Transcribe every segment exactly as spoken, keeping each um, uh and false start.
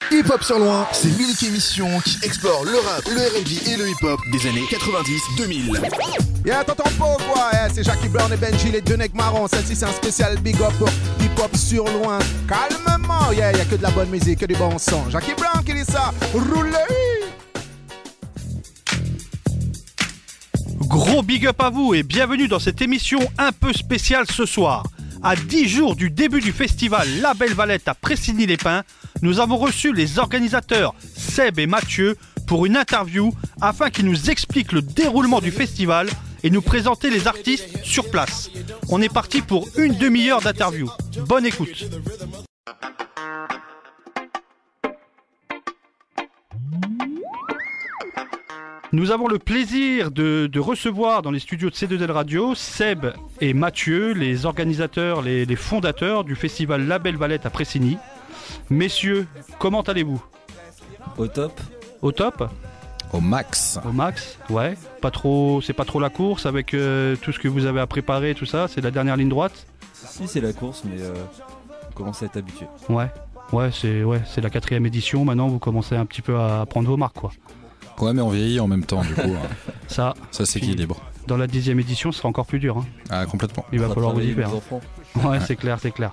Hip Hop sur loin, c'est l'unique émission qui explore le rap, le R and B et le hip hop des années quatre-vingt-dix deux mille. Yeah, t'entends pas quoi, yeah, c'est Jackie Brown et Benji, les deux necks marrons. Celle-ci c'est un spécial big up pour Hip Hop sur loin. Calmement, yeah, y'a que de la bonne musique, que du bon son. Jackie Brown qui dit ça, roulez. Gros big up à vous et bienvenue dans cette émission un peu spéciale ce soir. À dix jours du début du festival La Belle Valette à Pressigny-les-Pins, nous avons reçu les organisateurs Seb et Mathieu pour une interview afin qu'ils nous expliquent le déroulement du festival et nous présenter les artistes sur place. On est parti pour une demi-heure d'interview. Bonne écoute. Nous avons le plaisir de, de recevoir dans les studios de C deux L Radio Seb et Mathieu, les organisateurs, les, les fondateurs du festival La Belle Valette à Pressigny. Messieurs, comment allez-vous ? Au top. Au top ? Au max. Au max, ouais. Pas trop, c'est pas trop la course avec euh, tout ce que vous avez à préparer, tout ça. C'est la dernière ligne droite ? Si, c'est la course, mais euh, on commence à être habitué. Ouais, ouais, c'est, ouais, c'est la quatrième édition. Maintenant, vous commencez un petit peu à prendre vos marques, quoi. Ouais, mais on vieillit en même temps, du coup. hein. Ça, Ça s'équilibre. dans la dixième édition, ce sera encore plus dur. Hein. Ah, complètement. Il va On falloir vous y travailler faire. les enfants. Ouais, c'est clair, c'est clair.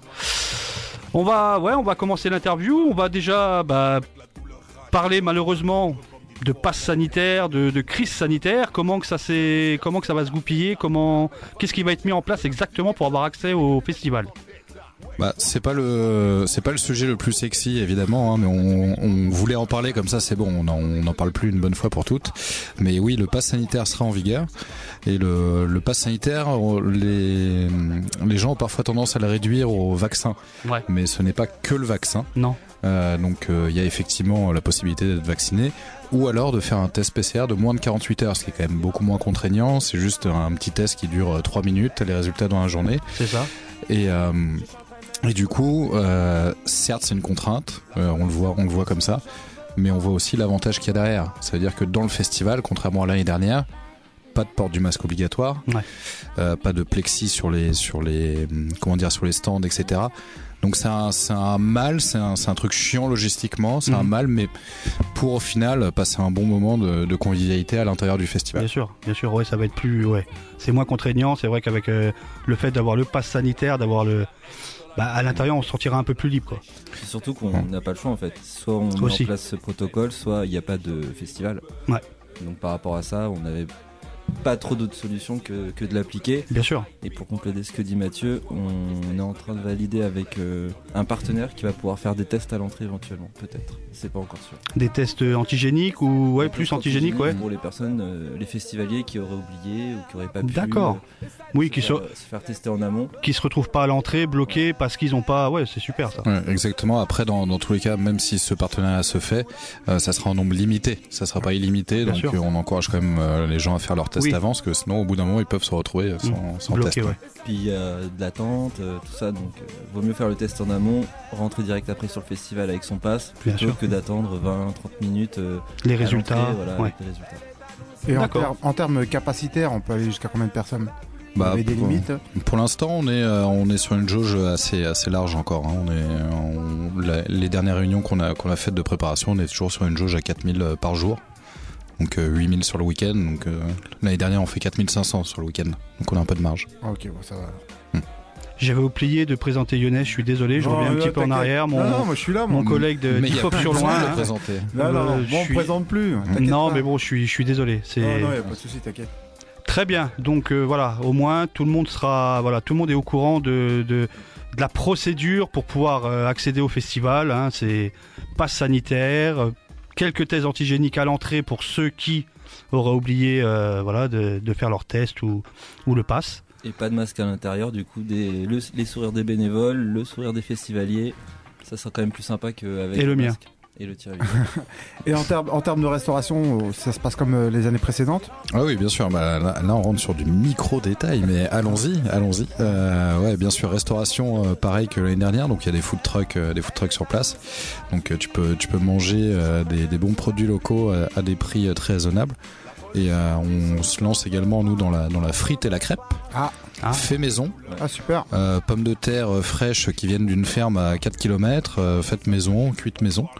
On va, ouais, on va commencer l'interview. On va déjà bah, parler malheureusement de passe sanitaire, de, de crise sanitaire. Comment que ça s'est, comment que ça va se goupiller, comment, qu'est-ce qui va être mis en place exactement pour avoir accès au festival. Bah, c'est pas le, c'est pas le sujet le plus sexy évidemment, hein, mais on, on voulait en parler comme ça, c'est bon, on en, on en parle plus une bonne fois pour toutes. Mais oui, le pass sanitaire sera en vigueur et le, le pass sanitaire, les, les gens ont parfois tendance à le réduire au vaccin, Ouais. mais ce n'est pas que le vaccin. Non. Euh, donc il euh, y a effectivement la possibilité d'être vacciné ou alors de faire un test P C R de moins de quarante-huit heures, ce qui est quand même beaucoup moins contraignant. C'est juste un petit test qui dure trois minutes, les résultats dans la journée. C'est ça. Et euh, Et du coup, euh, certes, c'est une contrainte, euh, on le voit, on le voit comme ça, mais on voit aussi l'avantage qu'il y a derrière. Ça veut dire que dans le festival, contrairement à l'année dernière, pas de port du masque obligatoire, Ouais. euh, pas de plexi sur les, sur les, comment dire, sur les stands, et cetera. Donc c'est un, c'est un mal, c'est un, c'est un truc chiant logistiquement, c'est Mhm. un mal, mais pour au final passer un bon moment de, de convivialité à l'intérieur du festival. Bien sûr, bien sûr, ouais, ça va être plus, ouais, c'est moins contraignant. C'est vrai qu'avec euh, le fait d'avoir le pass sanitaire, d'avoir le, bah, à l'intérieur, on se sentira un peu plus libre, quoi. C'est surtout qu'on n'a pas le choix en fait. Soit on met Aussi. en place ce protocole, soit il n'y a pas de festival. Ouais. Donc par rapport à ça, on n'avait pas trop d'autres solutions que, que de l'appliquer. Bien sûr. Et pour compléter ce que dit Mathieu, on est en train de valider avec euh, un partenaire qui va pouvoir faire des tests à l'entrée éventuellement, peut-être. C'est pas encore sûr. Des tests antigéniques ou ouais, plus antigéniques, ouais. Pour les personnes, euh, les festivaliers qui auraient oublié ou qui auraient pas pu D'accord. euh, Oui, se, qui faire, se, se faire tester en amont. qui se retrouvent pas à l'entrée, bloqués parce qu'ils ont pas, ouais, c'est super ça. Ouais, exactement. Après, dans, dans tous les cas, même si ce partenariat se fait, euh, ça sera en nombre limité. Ça sera pas illimité. Bien Donc, sûr. euh, on encourage quand même euh, les gens à faire leur test Oui. avant, parce que sinon, au bout d'un moment, ils peuvent se retrouver euh, sans, Mmh. sans Bloqués, test. ouais. Puis il y a de l'attente, euh, tout ça, donc euh, vaut mieux faire le test en amont, rentrer direct après sur le festival avec son pass, Bien plutôt sûr. que d'attendre vingt trente minutes euh, Les à résultats, l'entrée, voilà, ouais. avec les résultats. Et en, D'accord. ter- en termes capacitaires, on peut aller jusqu'à combien de personnes ? Vous Bah, avez des pour- limites ? Pour l'instant, on est euh, on est sur une jauge assez assez large encore. Hein. On est on- la- les dernières réunions qu'on a qu'on a faites de préparation, on est toujours sur une jauge à quatre mille par jour. Donc euh, huit mille sur le week-end. Donc euh, l'année dernière, on fait quatre mille cinq cents sur le week-end. Donc on a un peu de marge. Ok, bon, ça va. J'avais oublié de présenter Younes, je suis désolé, je Non, reviens un mais petit là, peu en t'inquiète. arrière. Mon, Non, non, moi je suis là, mon moi. collègue de Mais il y a Hip Hop pas sur besoin loin. de le hein. présenter. Non, non, Euh, non, je moi on suis- me présente plus. t'inquiète Non, pas. mais bon, je suis, je suis désolé. C'est Non, non, y a pas de souci, t'inquiète. très bien. Donc euh, voilà, au moins tout le monde sera, voilà, tout le monde est au courant de, de, de la procédure pour pouvoir euh, accéder au festival. Hein. C'est passe sanitaire, euh, quelques tests antigéniques à l'entrée pour ceux qui auraient oublié, euh, voilà, de, de faire leur test ou, ou le pass. Et pas de masque à l'intérieur, du coup, des, le- les sourires des bénévoles, le sourire des festivaliers, ça sera quand même plus sympa qu'avec Et le mien. masque. Et le tien. Et en termes en termes de restauration, euh, ça se passe comme euh, les années précédentes ? Ah oui, bien sûr. Bah, là, là, on rentre sur du micro détail, mais allons-y, allons-y. Euh, ouais, bien sûr, restauration euh, pareil que l'année dernière. Donc il y a des food trucks, euh, des food trucks sur place. Donc euh, tu peux, tu peux manger euh, des, des bons produits locaux euh, à des prix euh, très raisonnables. Et euh, on se lance également nous dans la dans la frite et la crêpe. Ah, Ah. Fait maison. ah super. Euh, pommes de terre euh, fraîches qui viennent d'une ferme à quatre kilomètres, euh, faites maison, cuites maison.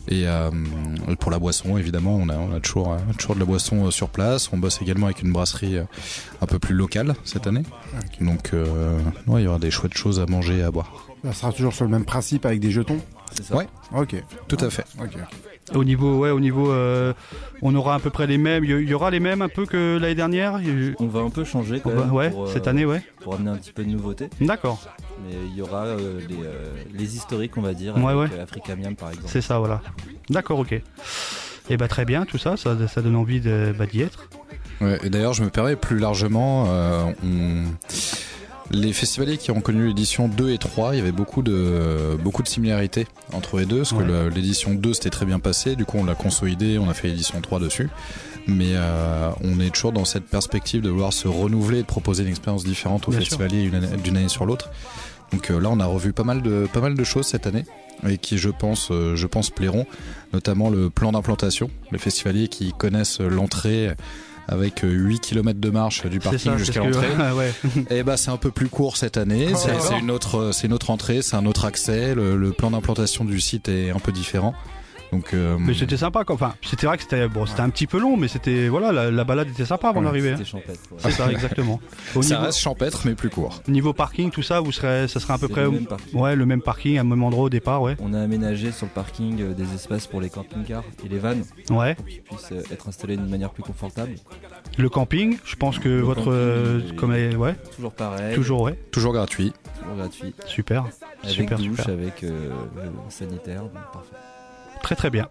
Et, euh, et pour la boisson, évidemment, on a, on a toujours, euh, toujours de la boisson euh, sur place. On bosse également avec une brasserie euh, un peu plus locale cette année. Okay. Donc, euh, ouais, il y aura des chouettes choses à manger et à boire. Ça sera toujours sur le même principe avec des jetons ? C'est ça. Ouais. Ok. Tout à fait. Okay. Au niveau, ouais, au niveau, euh, on aura à peu près les mêmes. Il y aura les mêmes un peu que l'année dernière. On va un peu changer quand va, même. Ouais, pour, cette euh, année, ouais. Pour amener un petit peu de nouveauté. D'accord. Mais il y aura euh, les, euh, les historiques, on va dire, ouais, avec ouais. Africa Miam par exemple. C'est ça, voilà. D'accord, ok. Et bah très bien, tout ça, ça, ça donne envie de, bah, d'y être. Ouais, et d'ailleurs, je me permets plus largement, euh, on... les festivaliers qui ont connu l'édition deux et trois, il y avait beaucoup de, beaucoup de similarités entre les deux, parce ouais. que le, l'édition deux s'était très bien passée, du coup on l'a consolidé, on a fait l'édition trois dessus, mais euh, on est toujours dans cette perspective de vouloir se renouveler et de proposer une expérience différente aux bien festivaliers une année, d'une année sur l'autre. Donc euh, là on a revu pas mal de, pas mal de choses cette année, et qui je pense, euh, je pense plairont, notamment le plan d'implantation, les festivaliers qui connaissent l'entrée avec huit kilomètres de marche du parking ça, jusqu'à l'entrée. Que... ouais. Et bah c'est un peu plus court cette année, oh, c'est, c'est, une autre, c'est une autre entrée, c'est un autre accès, le, le plan d'implantation du site est un peu différent. Donc, euh... mais c'était sympa quoi. Enfin, c'était vrai que c'était bon, c'était un petit peu long, mais c'était voilà, la, la balade était sympa avant ouais, d'arriver. C'était hein. champêtre. Ouais. C'est ça exactement. Au ça niveau... reste champêtre mais plus court. Niveau parking, tout ça, vous serez, ça serait à peu c'est près, le au... même ouais, le même parking, à même endroit au départ, ouais. On a aménagé sur le parking euh, des espaces pour les camping-cars et les vannes, ouais, pour qu'ils puissent euh, être installés d'une manière plus confortable. Le camping, je pense que le votre, camping, euh, comme est... ouais, toujours pareil, toujours ouais, toujours gratuit, toujours gratuit. Super, avec super, douche, super. avec euh, sanitaire, donc parfait. Très très bien.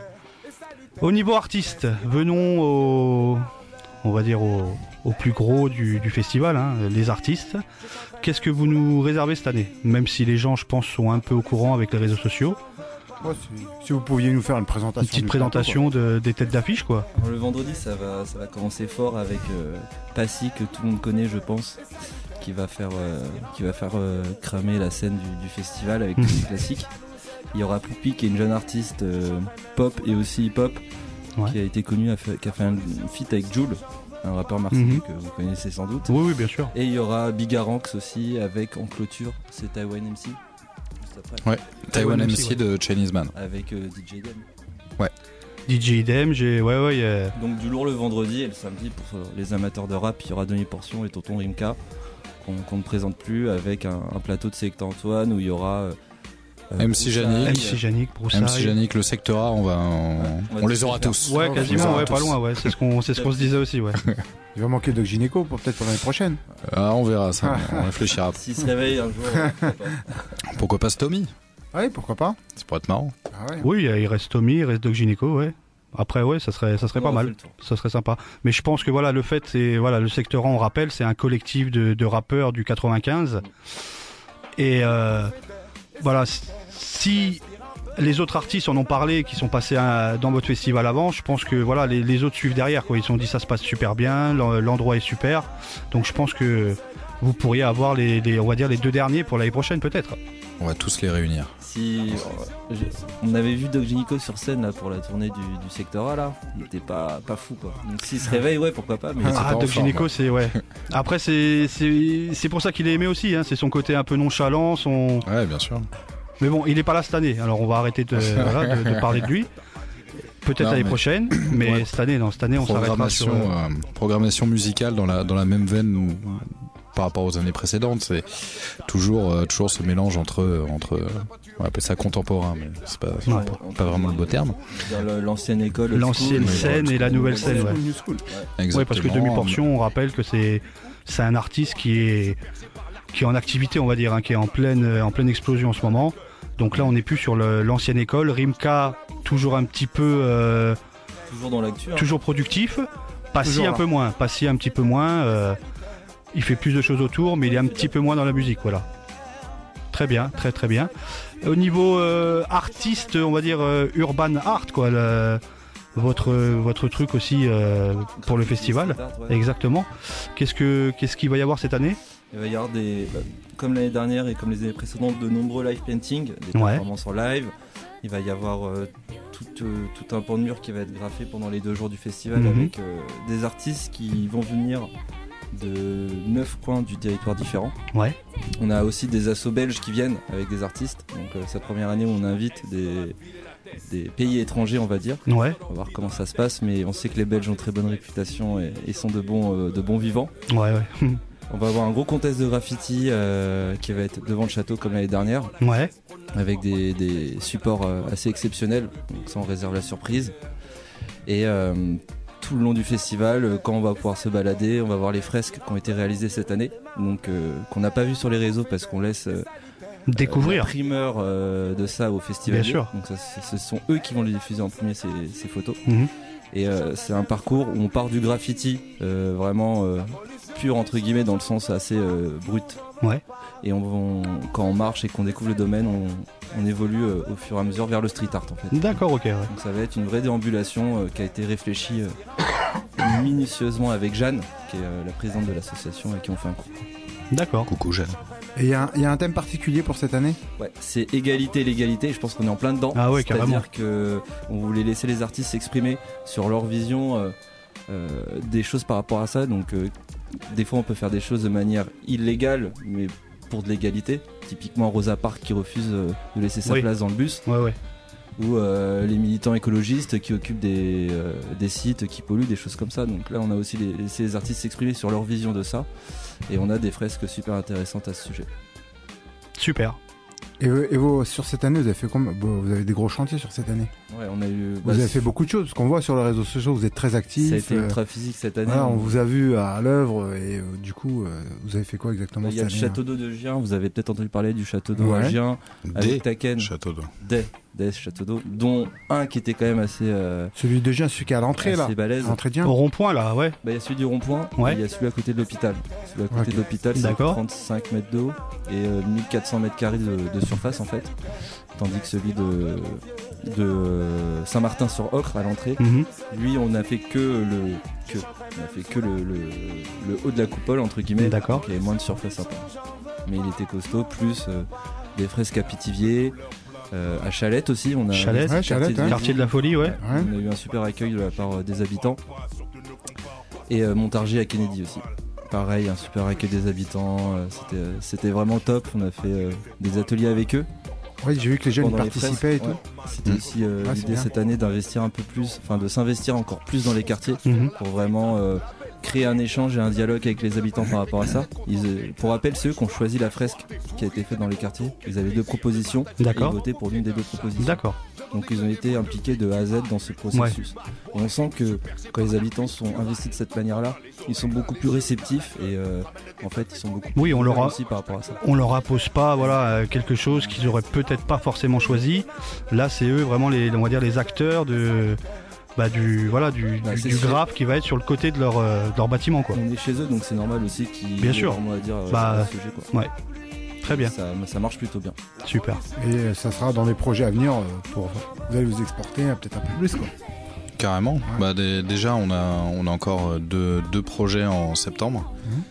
Au niveau artiste, venons au, on va dire au, au plus gros du, du festival, hein, les artistes. Qu'est-ce que vous nous réservez cette année ? Même si les gens, je pense, sont un peu au courant avec les réseaux sociaux. Ouais, si, si vous pouviez nous faire une présentation. Une petite présentation plateau, de, des têtes d'affiche, quoi. Alors, le vendredi, ça va, ça va commencer fort avec euh, Passy, que tout le monde connaît, je pense, qui va faire, euh, qui va faire euh, cramer la scène du, du festival avec tous les classiques. Il y aura Poupy qui est une jeune artiste euh, pop et aussi hip-hop ouais. qui a été connue, qui a fait un feat avec Jul, un rappeur marseillais mm-hmm. que vous connaissez sans doute. Oui, oui, bien sûr. Et il y aura Bigaranx aussi avec en clôture, c'est Taiwan M C. Juste après. Ouais, Taiwan, Taiwan M C ouais. de Chinese Man. Avec euh, D J Dem. Ouais. D J Dem, j'ai. Ouais, ouais. Yeah. Donc du lourd le vendredi et le samedi pour les amateurs de rap, il y aura demi-portion et Tonton Rimka qu'on, qu'on ne présente plus avec un, un plateau de Secteur Antoine où il y aura. Euh, Euh, M C Yannick, M C Yannick, M C Yannick, le secteur A, on va, on, ouais, on, on les aura tous. Ouais, quasiment, ouais, pas loin, ouais. C'est ce qu'on, c'est ce qu'on se disait aussi, ouais. Il va manquer de gynéco pour peut-être pour l'année prochaine. Ah, on verra ça, on réfléchira. S'il se réveille un jour, euh, pourquoi pas. Pourquoi pas Stomy ? Oui, pourquoi pas. Ça pourrait être marrant. Ah ouais. Oui, il reste Stomy, il reste Doc Gynéco, ouais. Après, ouais, ça serait, ça serait pas mal. Ça serait sympa. Mais je pense que voilà, le fait, c'est voilà, le secteur A, on rappelle, c'est un collectif de, de rappeurs du quatre-vingt-quinze. Et euh, voilà. Si les autres artistes en ont parlé, qui sont passés à, dans votre festival avant, je pense que voilà, les, les autres suivent derrière, quoi. Ils se sont dit ça se passe super bien, l'endroit est super. Donc je pense que vous pourriez avoir les, les, on va dire les deux derniers pour l'année prochaine peut-être. On va tous les réunir. Si euh, on avait vu Doc Gynéco sur scène là pour la tournée du, du secteur A là, il était pas pas fou quoi. Donc s'il se réveille, ouais, pourquoi pas. Mais ah, Doc Gynéco, c'est ouais. Après c'est c'est c'est pour ça qu'il est aimé aussi, hein. C'est son côté un peu nonchalant, son. Ouais, bien sûr. Mais bon, il est pas là cette année, alors on va arrêter de, voilà, de, de parler de lui. Peut-être non, l'année mais... prochaine, mais ouais. cette année, non, cette année on s'arrêtera sur... Euh, programmation musicale dans la, dans la même veine par rapport aux années précédentes, c'est toujours, euh, toujours ce mélange entre, entre, on va appeler ça contemporain, mais c'est pas, c'est ouais. pas, pas vraiment le beau terme. L'ancienne école, l'ancienne scène et la nouvelle scène, ouais. Ouais. Ouais, parce que Demi-Portion, on rappelle que c'est, c'est un artiste qui est... qui est en activité, on va dire, hein, qui est en pleine, en pleine explosion en ce moment. Donc là, on n'est plus sur le, l'ancienne école. Rimka, toujours un petit peu... Euh, toujours dans l'actu. Hein. Toujours productif. Passy un peu moins. Passy un petit peu moins. Euh, il fait plus de choses autour, mais il est un petit peu moins dans la musique, voilà. Très bien, très très bien. Au niveau euh, artiste, on va dire euh, urban art, quoi. Le, votre, votre truc aussi euh, pour le festival. Exactement. Qu'est-ce, que, qu'est-ce qu'il va y avoir cette année ? Il va y avoir des, bah, comme l'année dernière et comme les années précédentes, de nombreux live paintings, des ouais. performances en live. Il va y avoir euh, tout, euh, tout un pan de mur qui va être graffé pendant les deux jours du festival mm-hmm. avec euh, des artistes qui vont venir de neuf coins du territoire différents. Ouais. On a aussi des assos belges qui viennent avec des artistes. Donc euh, cette première année où on invite des, des pays étrangers, on va dire. Ouais. On va voir comment ça se passe, mais on sait que les Belges ont très bonne réputation et, et sont de bons, euh, de bons vivants. Ouais, ouais. On va avoir un gros contest de graffiti euh, qui va être devant le château comme l'année dernière, Ouais. avec des, des supports euh, assez exceptionnels, donc ça on réserve la surprise. Et euh, tout le long du festival, euh, quand on va pouvoir se balader, on va voir les fresques qui ont été réalisées cette année, donc euh, qu'on n'a pas vu sur les réseaux parce qu'on laisse euh, Découvrir. la primeur euh, de ça au festival. Bien sûr. Donc ça, ce sont eux qui vont les diffuser en premier, ces, ces photos. Mhm. Et euh, c'est un parcours où on part du graffiti, euh, vraiment euh, pur entre guillemets, dans le sens assez euh, brut. Ouais. Et on, on- quand on marche et qu'on découvre le domaine, on, on évolue euh, au fur et à mesure vers le street art en fait. D'accord, ok. Ouais. Donc ça va être une vraie déambulation euh, qui a été réfléchie euh, minutieusement avec Jeanne, qui est euh, la présidente de l'association et qui ont fait un coup. D'accord. Coucou Jeanne. Et il y, a un- il y a un thème particulier pour cette année? Ouais, c'est égalité, l'égalité, je pense qu'on est en plein dedans. Ah ouais, carrément. C'est-à-dire que on voulait laisser les artistes s'exprimer sur leur vision euh, euh, des choses par rapport à ça. Donc euh, des fois on peut faire des choses de manière illégale, mais pour de l'égalité. Typiquement Rosa Parks qui refuse euh, de laisser sa Oui. place dans le bus, Ouais, ouais. ou euh, les militants écologistes qui occupent des, euh, des sites qui polluent, des choses comme ça. Donc là on a aussi les- laissé les artistes s'exprimer sur leur vision de ça. Et on a des fresques super intéressantes à ce sujet. Super. Et, vous- et vous, sur cette année, vous avez fait combien? Bon, vous avez des gros chantiers sur cette année. Ouais, on a eu. Vous bah, avez fait beaucoup de choses, parce qu'on voit sur les réseaux sociaux, vous êtes très actifs. Ça a été euh, ultra physique cette année. voilà, on vous a vu à l'œuvre, et euh, du coup, euh, vous avez fait quoi exactement Il y a le cette année, château d'eau de Gien, vous avez peut-être entendu parler du château d'eau Ouais. à Gien, Des avec Taken, châteaux d'eau. des, des châteaux d'eau, dont un qui était quand même assez, euh, hein? Celui de Gien, celui qui est à l'entrée, là. assez balèze. À l'entrée de Gien. Au rond-point, là, ouais. Bah, il y a celui du rond-point, Ouais. et il y a celui à côté de l'hôpital. Celui à côté Ok. de l'hôpital, c'est D'accord. trente-cinq mètres de haut et euh, mille quatre cents mètres carrés de, de surface en fait. Tandis que celui de, de Saint-Martin-sur-Ocre à l'entrée, Mhm. lui on a fait que le, que, on a fait que le, le, le haut de la coupole entre guillemets. D'accord. Donc il y avait moins de surface à prendre. Mais il était costaud, plus euh, des fresques à Pithiviers, euh, à Chalette aussi. On a Chalette, Ouais, Chalette, hein. Quartier de la folie, ouais. Ouais. on a eu un super accueil de la part euh, des habitants. Et euh, Montargis à Kennedy aussi. Pareil, un super accueil des habitants. euh, c'était, euh, c'était vraiment top. On a fait euh, des ateliers avec eux. Oui, j'ai vu que les jeunes y pendant les participaient et fresques. tout. Ouais. C'était Mm. aussi euh, Ah, c'est l'idée bien. cette année d'investir un peu plus, enfin de s'investir encore plus dans les quartiers Mhm. pour vraiment euh, créer un échange et un dialogue avec les habitants par rapport à ça. Ils, euh, pour rappel, c'est eux qui ont choisi la fresque qui a été faite dans les quartiers. Ils avaient deux propositions. D'accord. Et ils votaient pour l'une des deux propositions. D'accord. Donc ils ont été impliqués de A à Z dans ce processus. Et on sent que quand les habitants sont investis de cette manière-là, ils sont beaucoup plus réceptifs et euh, en fait ils sont beaucoup plus Oui, on leur a- aussi par rapport à ça. On leur impose pas, voilà, euh, quelque chose qu'ils auraient peut-être pas forcément choisi. Là, c'est eux vraiment les, on va dire les acteurs de, bah, du, voilà, du, Bah, du, c'est du sûr. graphe qui va être sur le côté de leur, euh, de leur bâtiment, quoi. On est chez eux donc c'est normal aussi qu'ils Bien aient sûr. leur mot à dire euh, Bah, sur le sujet, quoi. ouais. Très bien, Ça, ça marche plutôt bien. super. Et euh, ça sera dans les projets à venir euh, pour. Vous allez vous exporter euh, peut-être un peu plus, quoi. Carrément. Bah, dé- déjà, on a, on a encore euh, deux, deux projets en septembre.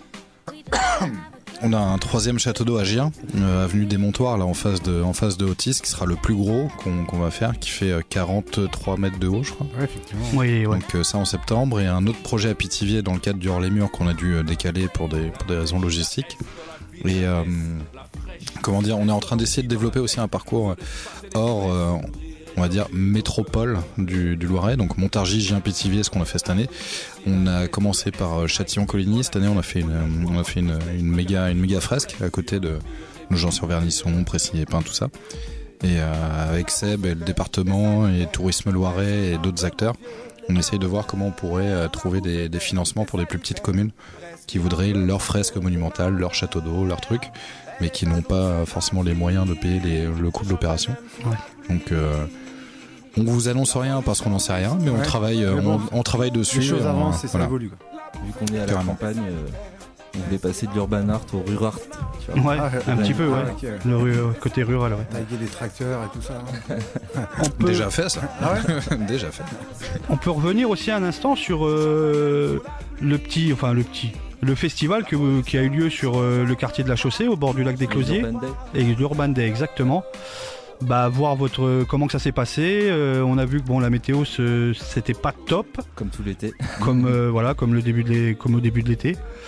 On a un troisième château d'eau à Gien, euh, avenue des Montoirs, là en face de, en face de Otis, qui sera le plus gros qu'on qu'on va faire, qui fait euh, quarante-trois mètres de haut, je crois. Ouais, effectivement. Oui, ouais. Donc euh, ça en septembre, et un autre projet à Pithiviers dans le cadre du Hors-les-Murs qu'on a dû euh, décaler pour des, pour des raisons logistiques. Et euh, comment dire, on est en train d'essayer de développer aussi un parcours euh, hors, euh, on va dire, métropole du, du Loiret, donc Montargis, Gien, Pithiviers, ce qu'on a fait cette année. On a commencé par euh, Châtillon-Coligny, cette année on a fait une, euh, on a fait une, une méga, une méga fresque à côté de Nogent-sur-Vernisson, Précy-et-Pin, tout ça. Et euh, avec Seb et le département et Tourisme Loiret et d'autres acteurs, on essaye de voir comment on pourrait euh, trouver des, des financements pour des plus petites communes qui voudraient leur fresque monumentale, leur château d'eau, leur truc, mais qui n'ont pas forcément les moyens de payer les, le coût de l'opération. Ouais. Donc euh, on vous annonce rien parce qu'on n'en sait rien, mais on Ouais. travaille, euh, Mais bon, on, on travaille dessus. Les choses et on- avancent et ça voilà. évolue, quoi. Vu qu'on est à la Carrément. campagne, euh, on voulait passer de l'urban art au rural art. Tu vois. Ouais, Ah, un ouais. petit peu, ouais. Ah, ok, ouais. Le ru- euh, côté rural, ouais. Taguer les tracteurs et tout ça. hein. On peut, Déjà fait ça. Ah ouais. Déjà fait. on peut revenir aussi un instant sur euh, le petit, enfin le petit, le festival que, qui a eu lieu sur euh, le quartier de la Chaussée, au bord du lac des Closiers, Urban Day. et l'Urban Day, exactement. Bah, voir votre, comment que ça s'est passé. Euh, on a vu que bon, la météo, ce- c'était pas top, Comme tout l'été. comme, euh, voilà, comme, le début de l'é- comme au début de l'été.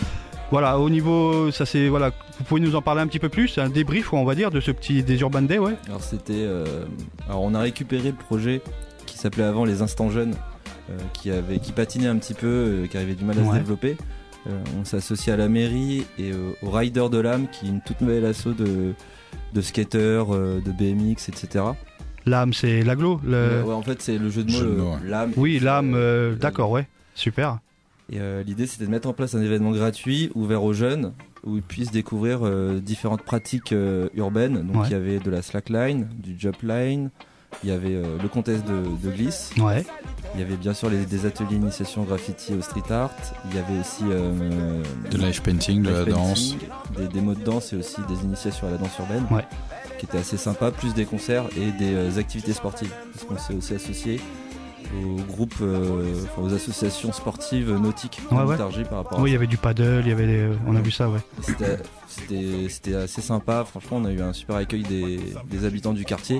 Voilà, au niveau, ça c'est voilà, vous pouvez nous en parler un petit peu plus, un débrief, on va dire, de ce petit des Urban Day, ouais. Alors c'était, euh, alors on a récupéré le projet qui s'appelait avant les Instants Jeunes, euh, qui avait, qui patinait un petit peu, euh, qui avait du mal à Ouais. se développer. Euh, on s'est associé à la mairie et euh, au Rider de l'âme, qui est une toute nouvelle asso de de skateurs, euh, de B M X, et cetera. L'âme, c'est l'aglo, le... Euh, ouais, en fait c'est le jeu de mots, Jeu de mots, euh, ouais. l'âme. Oui, l'âme, euh, Euh, d'accord, ouais, super. Et euh, l'idée c'était de mettre en place un événement gratuit ouvert aux jeunes où ils puissent découvrir euh, différentes pratiques euh, urbaines. Donc Ouais. il y avait de la slackline, du jump-line, il y avait euh, le contest de, de glisse, Ouais, il y avait bien sûr les, des ateliers initiation graffiti au street art, il y avait aussi euh, De live painting, de live la danse. painting, des démos de danse et aussi des initiations à la danse urbaine Ouais. qui étaient assez sympas, plus des concerts et des euh, activités sportives parce qu'on s'est aussi associé aux groupes, euh, enfin, aux associations sportives nautiques Ouais, en ouais. Montargis par rapport à oui, il y ça. avait du paddle, il y avait, des- on a vu ça, ouais. C'était, c'était, c'était assez sympa, franchement on a eu un super accueil des, des habitants du quartier.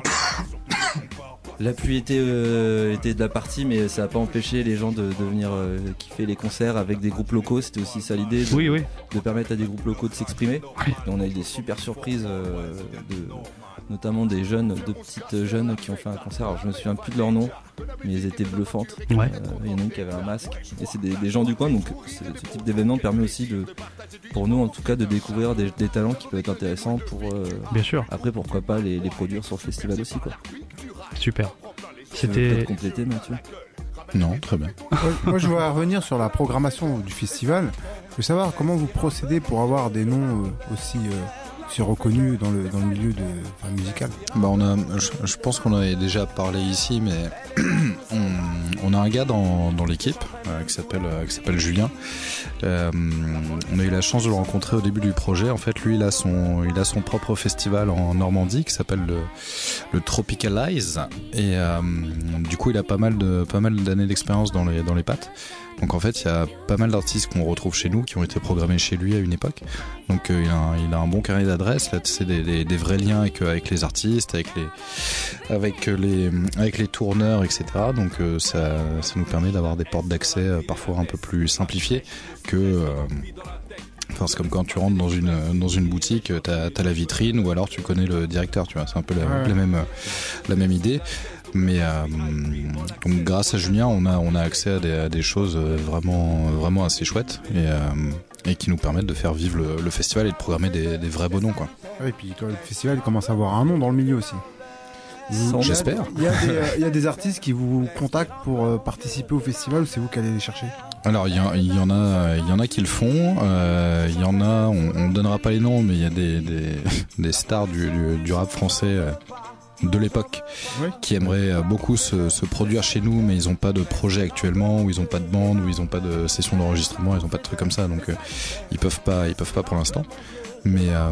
La pluie était, euh, était de la partie, mais ça n'a pas empêché les gens de, de venir euh, kiffer les concerts avec des groupes locaux. C'était aussi ça l'idée, de, Oui, oui, de permettre à des groupes locaux de s'exprimer. Oui. Et on a eu des super surprises, euh, de, notamment des jeunes, deux petites jeunes qui ont fait un concert. Alors je me souviens plus de leur nom, mais elles étaient bluffantes. ouais. Euh, Il y en a une qui avait un masque. Et c'est des, des gens du coin, donc c'est- ce type d'événement permet aussi de, pour nous en tout cas, de découvrir des, des talents qui peuvent être intéressants pour euh, Bien sûr, après pourquoi pas les, les produire sur le festival aussi quoi. super. Tu veux C'était... peut-être compléter Mathieu. Non, très bien. Moi, moi, je voudrais revenir sur la programmation du festival. Je veux savoir comment vous procédez pour avoir des noms euh, aussi, euh, aussi reconnus dans le, dans le milieu de, enfin, musical. Bah on a, je, je pense qu'on en avait déjà parlé ici, mais on, on a un gars dans, dans l'équipe euh, qui s'appelle euh, qui s'appelle Julien. Euh, on a eu la chance de le rencontrer au début du projet. En fait, lui, il a son, il a son propre festival en Normandie qui s'appelle le, le Tropicalize. Et euh, du coup, il a pas mal de, pas mal d'années d'expérience dans les, dans les pattes. Donc en fait, il y a pas mal d'artistes qu'on retrouve chez nous qui ont été programmés chez lui à une époque. Donc euh, il, a un, il a un bon carnet d'adresses. Là, c'est des, des, des vrais liens avec, avec les artistes, avec les, avec les, avec les tourneurs, et cetera. Donc euh, ça, ça nous permet d'avoir des portes d'accès euh, parfois un peu plus simplifiées que. Euh, Enfin, c'est comme quand tu rentres dans une dans une boutique, t'as as la vitrine ou alors tu connais le directeur, tu vois. C'est un peu la, Ouais. la même la même idée. Mais euh, donc grâce à Julien, on a on a accès à des, à des choses vraiment vraiment assez chouettes et euh, et qui nous permettent de faire vivre le, le festival et de programmer des, des vrais beaux noms quoi. Et puis toi, le festival commence à avoir un nom dans le milieu aussi. Sans- J'espère. Il y, a des, euh, il y a des artistes qui vous contactent pour euh, participer au festival ou c'est vous qui allez les chercher? Alors il y, a- il y en a, il y en a qui le font. euh, Il y en a, on, on donnera pas les noms, mais il y a des des, des stars du, du, du rap français euh, de l'époque Oui. qui aimeraient euh, beaucoup se, se produire chez nous, mais ils ont pas de projet actuellement, ou ils ont pas de bande, ou ils ont pas de session d'enregistrement, ils ont pas de trucs comme ça, donc euh, ils peuvent pas, ils peuvent pas pour l'instant. Mais euh,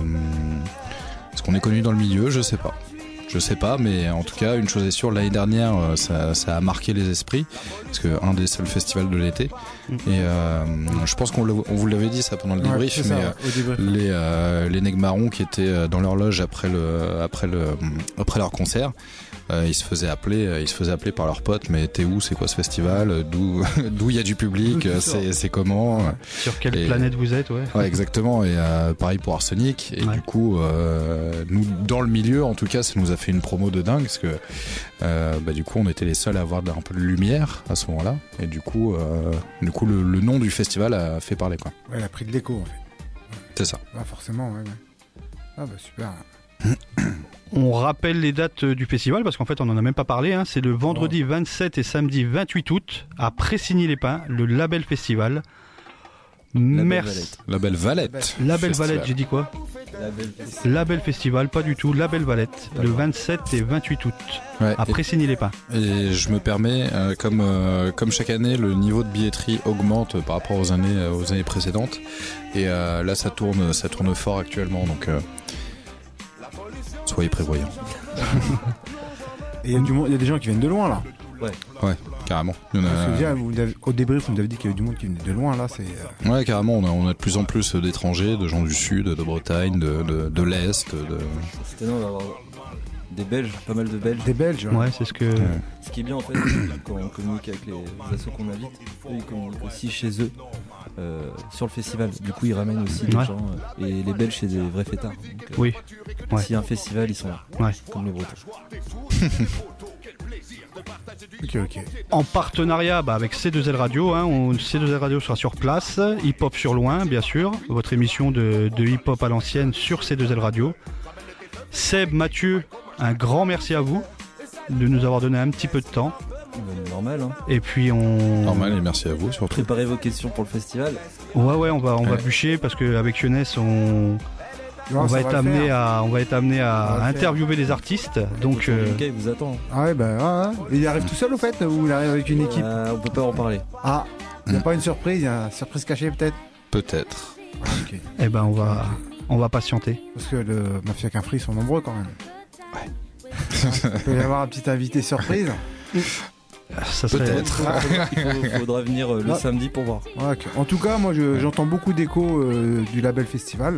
est-ce qu'on est connu dans le milieu? Je sais pas. Je sais pas, mais en tout cas, une chose est sûre, l'année dernière, euh, ça, ça a marqué les esprits, parce que un des seuls festivals de l'été. Mm. Et euh, je pense qu'on le- on vous l'avait dit ça pendant le Ouais, débrief, c'est ça, mais ouais, au débrief. euh, les euh, les nègres marrons qui étaient euh, dans leur loge après le après le après leur concert, euh, ils se faisaient appeler, euh, ils se faisaient appeler par leurs potes. Mais t'es où? C'est quoi ce festival? Euh, D'où d'où il y a du public? D'où tu euh, sors C'est c'est comment? Sur quelle Et- planète vous êtes, ouais. Ouais, exactement. Et euh, pareil pour Arsenic. Et Ouais. du coup, euh, nous, dans le milieu, en tout cas, ça nous a fait une promo de dingue parce que, euh, bah, du coup, on était les seuls à avoir de- un peu de lumière à ce moment-là. Et du coup, euh, du coup, le, le nom du festival a fait parler, quoi. Ouais, elle a pris de l'écho en fait. C'est ça. Ah, forcément, ouais, ouais. Ah bah super. On rappelle les dates du festival parce qu'en fait on en a même pas parlé, hein. C'est le vendredi vingt-sept et samedi vingt-huit août à Pressigny-les-Pins, le Label Festival. Merci. La belle Valette. Label Festival. Valette, j'ai dit quoi? La belle festival. Label Festival, pas du tout, Label Valette, le vingt-sept et vingt-huit août Ouais. à Pressigny-les-Pins. Et je me permets, euh, comme euh, comme chaque année, le niveau de billetterie augmente par rapport aux années euh, aux années précédentes. Et euh, là, ça tourne, ça tourne fort actuellement. Donc, euh, soyez prévoyants. Et il y a du monde, il y a des gens qui viennent de loin là. Ouais, carrément. Il y en a- Parce que déjà, vous avez- au débrief, vous nous avez dit qu'il y avait du monde qui venait de loin là. C'est euh, Ouais, carrément, on a, on a de plus en plus d'étrangers, de gens du Sud, de Bretagne, de, de, de l'Est. De... Cette année, on va avoir des Belges, pas mal de Belges. des Belges. ouais. Ouais, c'est ce que. Ouais. Ce qui est bien en fait, quand on communique avec les assos qu'on invite, eux ils communiquent aussi chez eux. euh, sur le festival. Du coup, ils ramènent aussi des Ouais. gens. euh, et les Belges, c'est des vrais fêtards. Donc, euh, Oui. Ouais. S'il y a un festival, ils sont là. Ouais. Comme les Bretons. Ok, ok. En partenariat bah, avec C deux L Radio, hein, on- C deux L Radio sera sur place, Hip Hop sur loin bien sûr, votre émission de, de hip hop à l'ancienne sur C deux L Radio. Seb, Mathieu, un grand merci à vous de nous avoir donné un petit peu de temps. Euh, normal, hein. Et puis on... Normal, et merci à vous surtout. Préparez vos questions pour le festival. Ouais ouais, on va, on va Ouais. bûcher parce qu'avec Younes on... Non, On ça va, être le amené faire. à, on va être amené On à va le faire. interviewer des artistes. Donc, Le euh, Lucas, il vous attend. Ah ouais, bah ouais, ouais. Il arrive tout seul au fait ou il arrive avec une équipe? Euh, on peut pas en parler. Ah, il n'y a Mm. pas une surprise, il y a une surprise cachée peut-être? Peut-être. Ah, ok. eh ben, on va, on va patienter. Parce que le Mafia qu'un Free sont nombreux quand même. Ouais. Il peut y avoir un petit invité surprise. Ça serait... Peut-être. Il faut- faudra venir euh, le Ah. samedi pour voir. Ouais, ok. En tout cas, moi je- j'entends beaucoup d'échos euh, du label festival.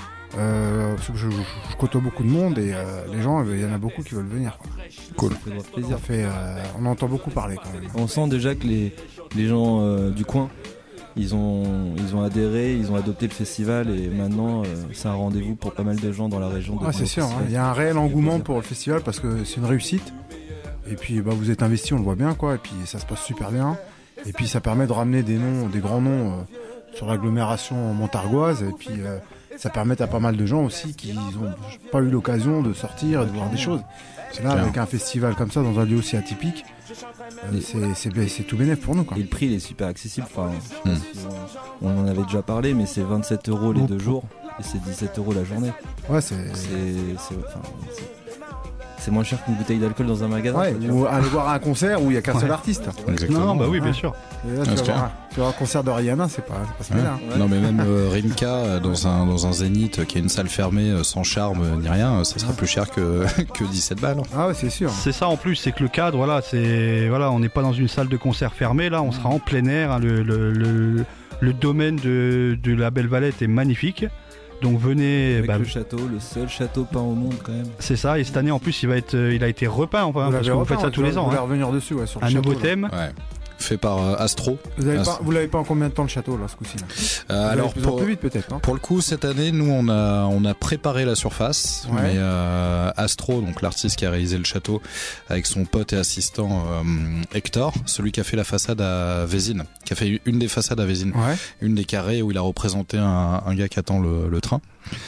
Euh, parce que je, je- je côtoie beaucoup de monde et euh, les gens, il y en a beaucoup qui veulent venir. Quoi. Cool. Ça fait grave Ça plaisir. fait, euh, on entend beaucoup parler quand même. On sent déjà que les, les gens euh, du coin, ils ont, ils ont adhéré, ils ont adopté le festival et maintenant euh, c'est un rendez-vous pour pas mal de gens dans la région. de Ah, c'est venir au sûr, hein. festival. Il y a un réel Ça fait engouement plaisir. pour le festival parce que c'est une réussite. Et puis bah, vous êtes investi, on le voit bien, quoi. Et puis ça se passe super bien. Et puis ça permet de ramener des noms, des grands noms euh, sur l'agglomération montargoise. Et puis euh, ça permet à pas mal de gens aussi qui n'ont pas eu l'occasion de sortir et de voir des choses. C'est là, clair. avec un festival comme ça, dans un lieu aussi atypique, euh, Et- c'est- c'est c'est tout bénéf pour nous, quoi. Et le prix il est super accessible. Enfin, Hmm. on, on en avait déjà parlé, mais c'est vingt-sept euros les Oup. deux jours et c'est dix-sept euros la journée. Ouais, c'est. C'est, c'est, enfin, c'est- c'est moins cher qu'une bouteille d'alcool dans un magasin. Ouais, quoi, tu ou vois. aller voir un concert où il n'y a qu'un seul Ouais. artiste. Exactement. Non, bah oui, bien Ouais. sûr. Et là, Ah, tu, vas c'est voir clair. un, tu vas voir un concert de Rihanna, c'est pas, c'est pas ce Ouais. là. Ouais. Non mais même euh, Rimka euh, dans un dans un zénith euh, qui est une salle fermée euh, sans charme euh, ni rien, euh, ça sera plus cher que que dix-sept balles. hein. Ah ouais, c'est sûr. C'est ça en plus, c'est que le cadre, voilà, c'est, voilà, on n'est pas dans une salle de concert fermée, là, on sera en plein air. hein, le, le, le, le domaine de, de la Belle Valette est magnifique. Donc venez, Avec bah, le château, le seul château peint au monde quand même. c'est ça. Et cette année en plus, il va être, euh, il a été repeint, enfin, Vous parce l'avez que vous repeint, faites ça ouais, tous vous les ans. voulez hein. revenir dessus, ouais, sur le Un château, nouveau là. thème. Ouais. Fait par euh, Astro. Vous l'avez Ah, pas, c'est- vous l'avez pas en combien de temps le château là, ce coup-ci là Euh, Vous allez alors de plus en pour, plus vite peut-être, non? pour le coup cette année nous on a on a préparé la surface, Ouais. mais euh, Astro, donc l'artiste qui a réalisé le château avec son pote et assistant euh, Hector, celui qui a fait la façade à Vésine, qui a fait une des façades à Vésine, Ouais. une des carrés où il a représenté un, un gars qui attend le, le train.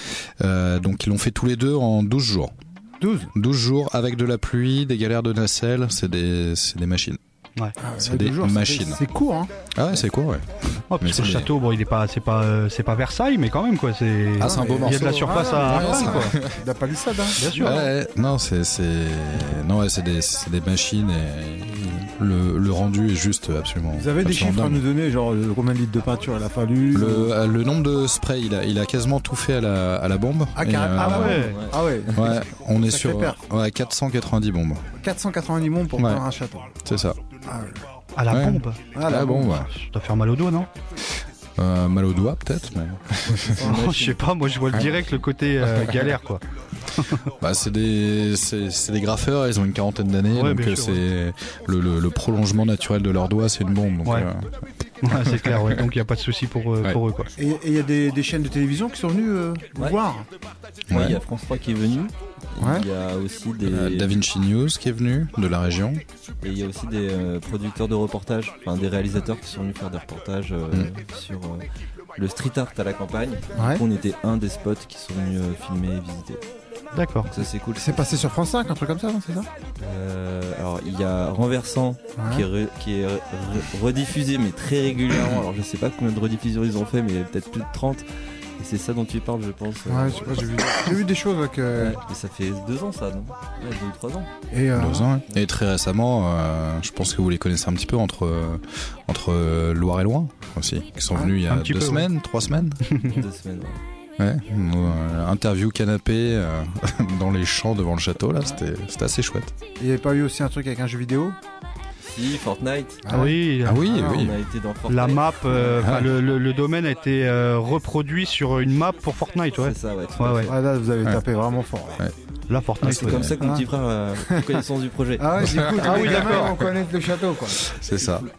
Euh, donc ils l'ont fait tous les deux en douze jours. douze. douze jours avec de la pluie, des galères de nacelle, c'est des, c'est des machines. Ah, C'est ouais, des douze jours, ça machines. fait- C'est court, hein. Ah ouais, c'est quoi, ouais. Oh, Mais parce que le c'est- château, bon, il est pas, c'est pas, euh, c'est pas Versailles, mais quand même quoi. C'est, Ah, c'est un beau mais- il y a de la morceau. surface Ah, à ouais, prendre, c'est- quoi. De la palissade, hein. Bien sûr. Ouais, ouais, non, c'est, c'est, non, ouais, c'est des, c'est des machines et le, le rendu est juste absolument. Vous avez des absolument chiffres à dingue. nous donner, genre euh, combien de litres de peinture il a fallu? Le, euh, le nombre de sprays, il a, il a quasiment tout fait à la, à la bombe. Ah, Et, carré- ah euh, ouais. Ah ouais. ouais, on est Sacré sur perte. ouais, quatre cent quatre-vingt-dix bombes. quatre cent quatre-vingt-dix mondes pour Ouais. peindre un château. C'est ça. Ah ouais. À la Ouais. bombe. Ah, la Ah bon, bombe. ouais. Ça doit faire mal au dos, non? Euh, mal au doigt peut-être, mais Oh, je sais pas, moi je vois le direct le côté euh, galère quoi. bah c'est des, c'est, c'est des graffeurs. Ils ont une quarantaine d'années, Ouais, donc bien euh, sûr, c'est le, le, le prolongement naturel de leurs doigts, c'est une bombe. Donc, Ouais. euh, Ouais, c'est clair, ouais. Donc il n'y a pas de souci pour, euh, Ouais. pour eux quoi. Et il y a des, des chaînes de télévision qui sont venues euh, vous Ouais. voir. Ouais, ouais. il y a France trois qui est venu. Ouais. Il y a aussi des, Euh, Da Vinci News qui est venu de la région. et il y a aussi des euh, producteurs de reportages, enfin des réalisateurs qui sont venus faire des reportages euh, Mm. sur euh, le street art à la campagne. Ouais. Donc, on était un des spots qui sont venus euh, filmer et visiter. D'accord. Donc ça c'est cool. C'est passé sur France cinq, un truc comme ça, non, c'est ça? Euh, alors il y a Renversant Ouais. qui est, re- qui est re- re- rediffusé mais très régulièrement. Alors je sais pas combien de rediffusions ils ont fait, mais peut-être plus de trente. Et c'est ça dont tu parles, je pense. Ouais, je sais pas, j'ai vu, j'ai vu des choses avec. euh, Ouais, mais ça fait deux ans ça, non? Ouais, deux ou trois ans. Et euh, Deux ans, ouais. Et très récemment, euh, je pense que vous les connaissez un petit peu entre euh, entre euh, Loire et Loin aussi, qui sont venus il y un a petit deux peu, ouais. semaines, trois semaines. Deux semaines. Ouais. Ouais, euh, interview canapé euh, dans les champs devant le château là, c'était c'était assez chouette. il n'y avait pas eu aussi un truc avec un jeu vidéo? Si, Fortnite. Ah oui, Ah oui, Ah, oui. On a été dans Fortnite. la map, euh, enfin, Ah. le, le, le domaine a été euh, reproduit sur une map pour Fortnite, ouais. C'est ça, ouais. tout Ouais, à ouais. fait. Ah là, vous avez Ouais. tapé vraiment fort. là. Là, Ah, Fortnite, c'est ouais. comme ça que mon Ah. petit frère a pris connaissance du projet. Ah ouais, du coup, Ah oui, les gamins d'accord. vont connaître le château, quoi. C'est ça.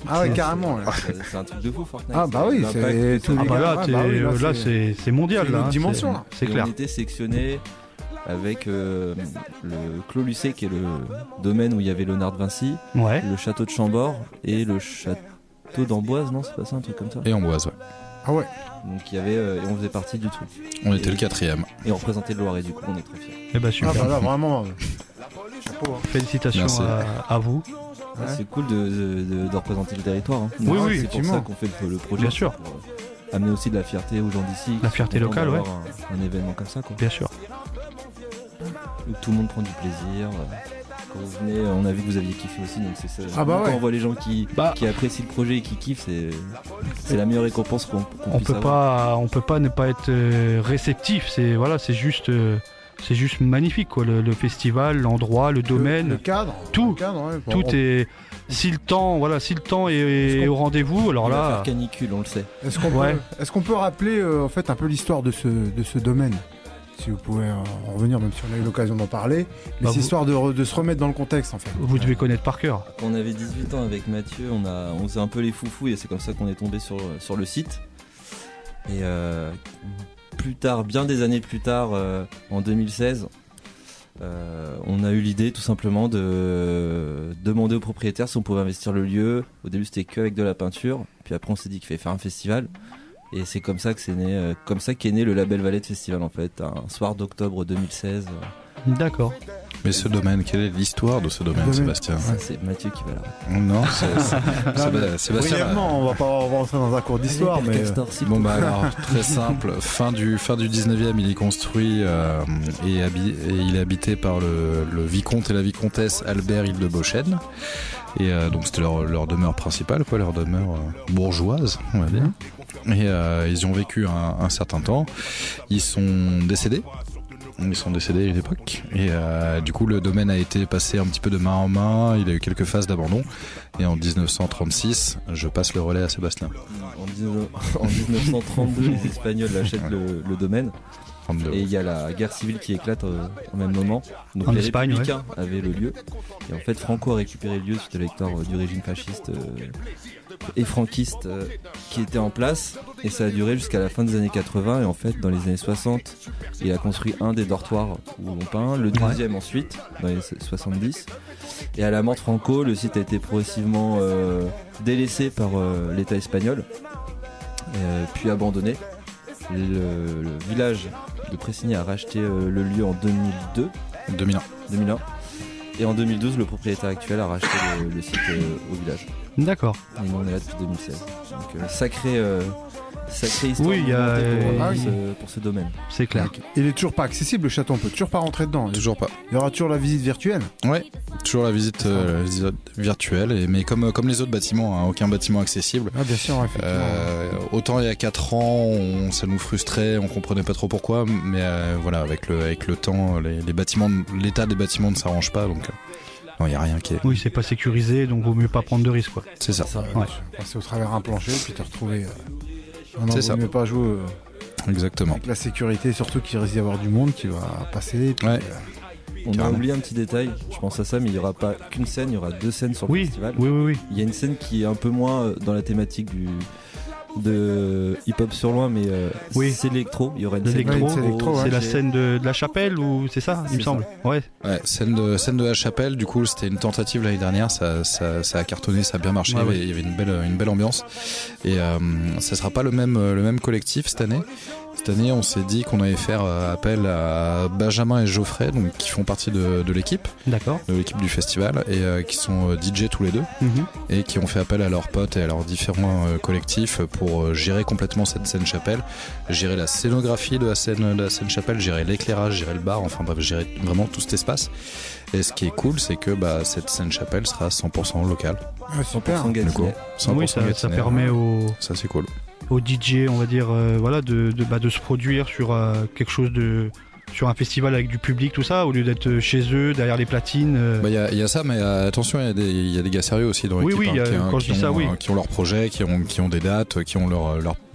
Ah ouais, carrément. Ouais. C'est, c'est un truc de fou, Fortnite. Ah bah oui, L'impact c'est que tous ça les Ah bah a. là, Ah t'es- bah oui, là, là, c'est- c'est c'est mondial. c'est une là, autre hein, dimension, là. C'est Et clair. on était sectionné avec euh, le Clos Lucé, qui est le domaine où il y avait Léonard de Vinci, Ouais. le château de Chambord et le château d'Amboise, non, c'est pas ça, un truc comme ça. Et Amboise, ouais. Ah ouais. Donc il y avait, euh, et on faisait partie du truc. On était le quatrième. Et on représentait le Loiret, du coup, on est très fiers. Eh ben Ah super. bah là, vraiment. euh, Chapeau. hein. Félicitations Merci. à, à vous. Ah, c'est cool de, de, de- de représenter le territoire. Hein. Oui, Donc, oui, c'est pour effectivement. ça qu'on fait le, le projet. Bien sûr. Pour, euh, amener aussi de la fierté aux gens d'ici. La qui fierté sont contents locale, d'avoir un, un événement comme ça, quoi. Bien sûr. Où tout le monde prend du plaisir. euh, Quand vous venez, on a vu que vous aviez kiffé aussi, donc c'est ça. Ah bah Quand ouais. on voit les gens qui, Bah. qui apprécient le projet et qui kiffent, c'est, c'est la meilleure récompense qu'on, qu'on On puisse peut avoir. pas, on peut pas ne pas être euh, réceptif. C'est voilà, c'est juste, euh, c'est juste magnifique quoi. Le, le festival, l'endroit, le Le, domaine, le cadre. tout. Le cadre, ouais. Bon, tout on- est. Si le temps, voilà, si le temps est, Est-ce est qu'on- au rendez-vous, alors Il va là, faire canicule, on le sait. Est-ce qu'on Ouais. peut, est-ce qu'on peut rappeler euh, en fait un peu l'histoire de ce, de ce domaine? Si vous pouvez euh, en revenir, même si on a eu l'occasion d'en parler. Mais Bah, c'est vous- histoire de, re- de se remettre dans le contexte en fait. vous devez connaître par cœur. Quand on avait dix-huit ans avec Mathieu, on, a, on faisait un peu les foufous et c'est comme ça qu'on est tombé sur, sur le site. Et euh, plus tard, bien des années plus tard, euh, en deux mille seize, euh, on a eu l'idée tout simplement de demander aux propriétaires si on pouvait investir le lieu. Au début c'était que avec de la peinture, puis après on s'est dit qu'il fallait faire un festival. Et c'est comme ça que c'est né, euh, comme ça qu'est né le Label Valette Festival en fait, un soir d'octobre deux mille seize. D'accord. Mais ce domaine, quelle est l'histoire de ce domaine, Domaine. Sébastien? Ça, c'est Mathieu qui va la raconter. Non, c'est- c'est- Séba- Sébastien. Brièvement, on va pas on va rentrer dans un cours d'histoire, mais euh, Castor, s'il Bon te bah alors très simple, fin du fin du dix-neuvième, il est construit euh, et, habi- et il est habité par le, le vicomte et la vicomtesse Albert Île de Beauchesne. Et euh, donc c'était leur, leur demeure principale, quoi, leur demeure euh, bourgeoise, on va dire. Et euh, ils y ont vécu un, un certain temps. Ils sont décédés. Ils sont décédés à une époque. Et euh, du coup, le domaine a été passé un petit peu de main en main. Il a eu quelques phases d'abandon. Et en dix-neuf cent trente-six, je passe le relais à Sébastien. En, dix-neuf en dix-neuf cent trente-deux, les Espagnols achètent le, le domaine trente-deux. et il y a la guerre civile qui éclate euh, au même moment. Donc En les Espagne, républicains avaient le lieu et en fait Franco a récupéré le lieu suite à la victoire euh, du régime fasciste euh, et franquiste euh, qui était en place et ça a duré jusqu'à la fin des années quatre-vingts et en fait dans les années soixante il a construit un des dortoirs où on peint, le deuxième ensuite dans les soixante-dix et à la mort de Franco le site a été progressivement euh, délaissé par euh, l'État espagnol euh, puis abandonné. Le, le village de Pressigny a racheté euh, le lieu en deux mille deux, deux mille un. deux mille un et en deux mille douze le propriétaire actuel a racheté le, le site euh, au village. D'accord. Et nous on est là depuis deux mille seize. Donc euh, sacré, euh, sacré histoire Oui, il y a, mouvementée pour, euh, euh, pour ce, pour ce domaine. C'est clair. il est toujours pas accessible le château, on peut toujours pas rentrer dedans. Toujours pas. Il y aura toujours la visite virtuelle. Ouais, toujours la visite, euh, la visite virtuelle, et, mais comme, comme les autres bâtiments, hein, aucun bâtiment accessible. Ah bien sûr, effectivement. Euh, autant il y a quatre ans, on, ça nous frustrait, on comprenait pas trop pourquoi, mais euh, voilà, avec le, avec le temps, les, les bâtiments, l'état des bâtiments ne s'arrange pas, donc euh, non, il y a rien qui est. Oui, c'est pas sécurisé, donc vaut mieux pas prendre de risques quoi. C'est ça. Euh, ouais. Passer au travers un plancher puis te retrouver. Euh... Non, non, C'est vaut ça. mieux pas jouer euh, Exactement. avec la sécurité, surtout qu'il risque d'y avoir du monde qui va passer. puis, Ouais. euh, On a Carrément. oublié un petit détail, je pense à ça, mais il n'y aura pas qu'une scène, il y aura deux scènes sur le Oui, festival. oui, oui, oui. Il y a une scène qui est un peu moins euh, dans la thématique du de hip-hop sur loin, mais euh, Oui. c'est l'électro. Il y aura une scène L'électro, Ouais, c'est l'électro, ouais. c'est la D J. scène de, de la chapelle ou c'est ça, il C'est me ça. semble. Ouais. Ouais, scène de, scène de la chapelle, du coup, c'était une tentative l'année dernière, ça, ça, ça a cartonné, ça a bien marché, Ouais, il y avait- ouais. il y avait une belle, une belle ambiance. Et euh, ça sera pas le même, le même collectif cette année. Cette année, on s'est dit qu'on allait faire euh, appel à Benjamin et Geoffrey, donc qui font partie de, de l'équipe, D'accord. de l'équipe du festival, et euh, qui sont euh, D J tous les deux, Mhm. et qui ont fait appel à leurs potes et à leurs différents euh, collectifs pour euh, gérer complètement cette scène chapelle, gérer la scénographie de la scène, de la scène chapelle, gérer l'éclairage, gérer le bar, enfin bref, gérer vraiment tout cet espace. Et ce qui est cool, c'est que bah, cette scène chapelle sera cent pour cent locale. ouais, super. cent pour cent Du coup, Gatinet. cent pour Oui, cent ça, ça Gatinet. permet aux, Ça c'est cool. aux D J, on va dire, euh, voilà, de, de, bah, de se produire sur euh, quelque chose de. Sur un festival avec du public, tout ça, au lieu d'être chez eux, derrière les platines. euh, Bah, il y, a- il y a ça, mais euh, attention, il y, a des- il y a des gars sérieux aussi dans Oui, l'équipe, oui, hein, il y a- qui, hein, quand qui je dis ça, ont, oui. euh, qui ont leurs projets, qui ont, qui ont des dates, qui ont leur, leur,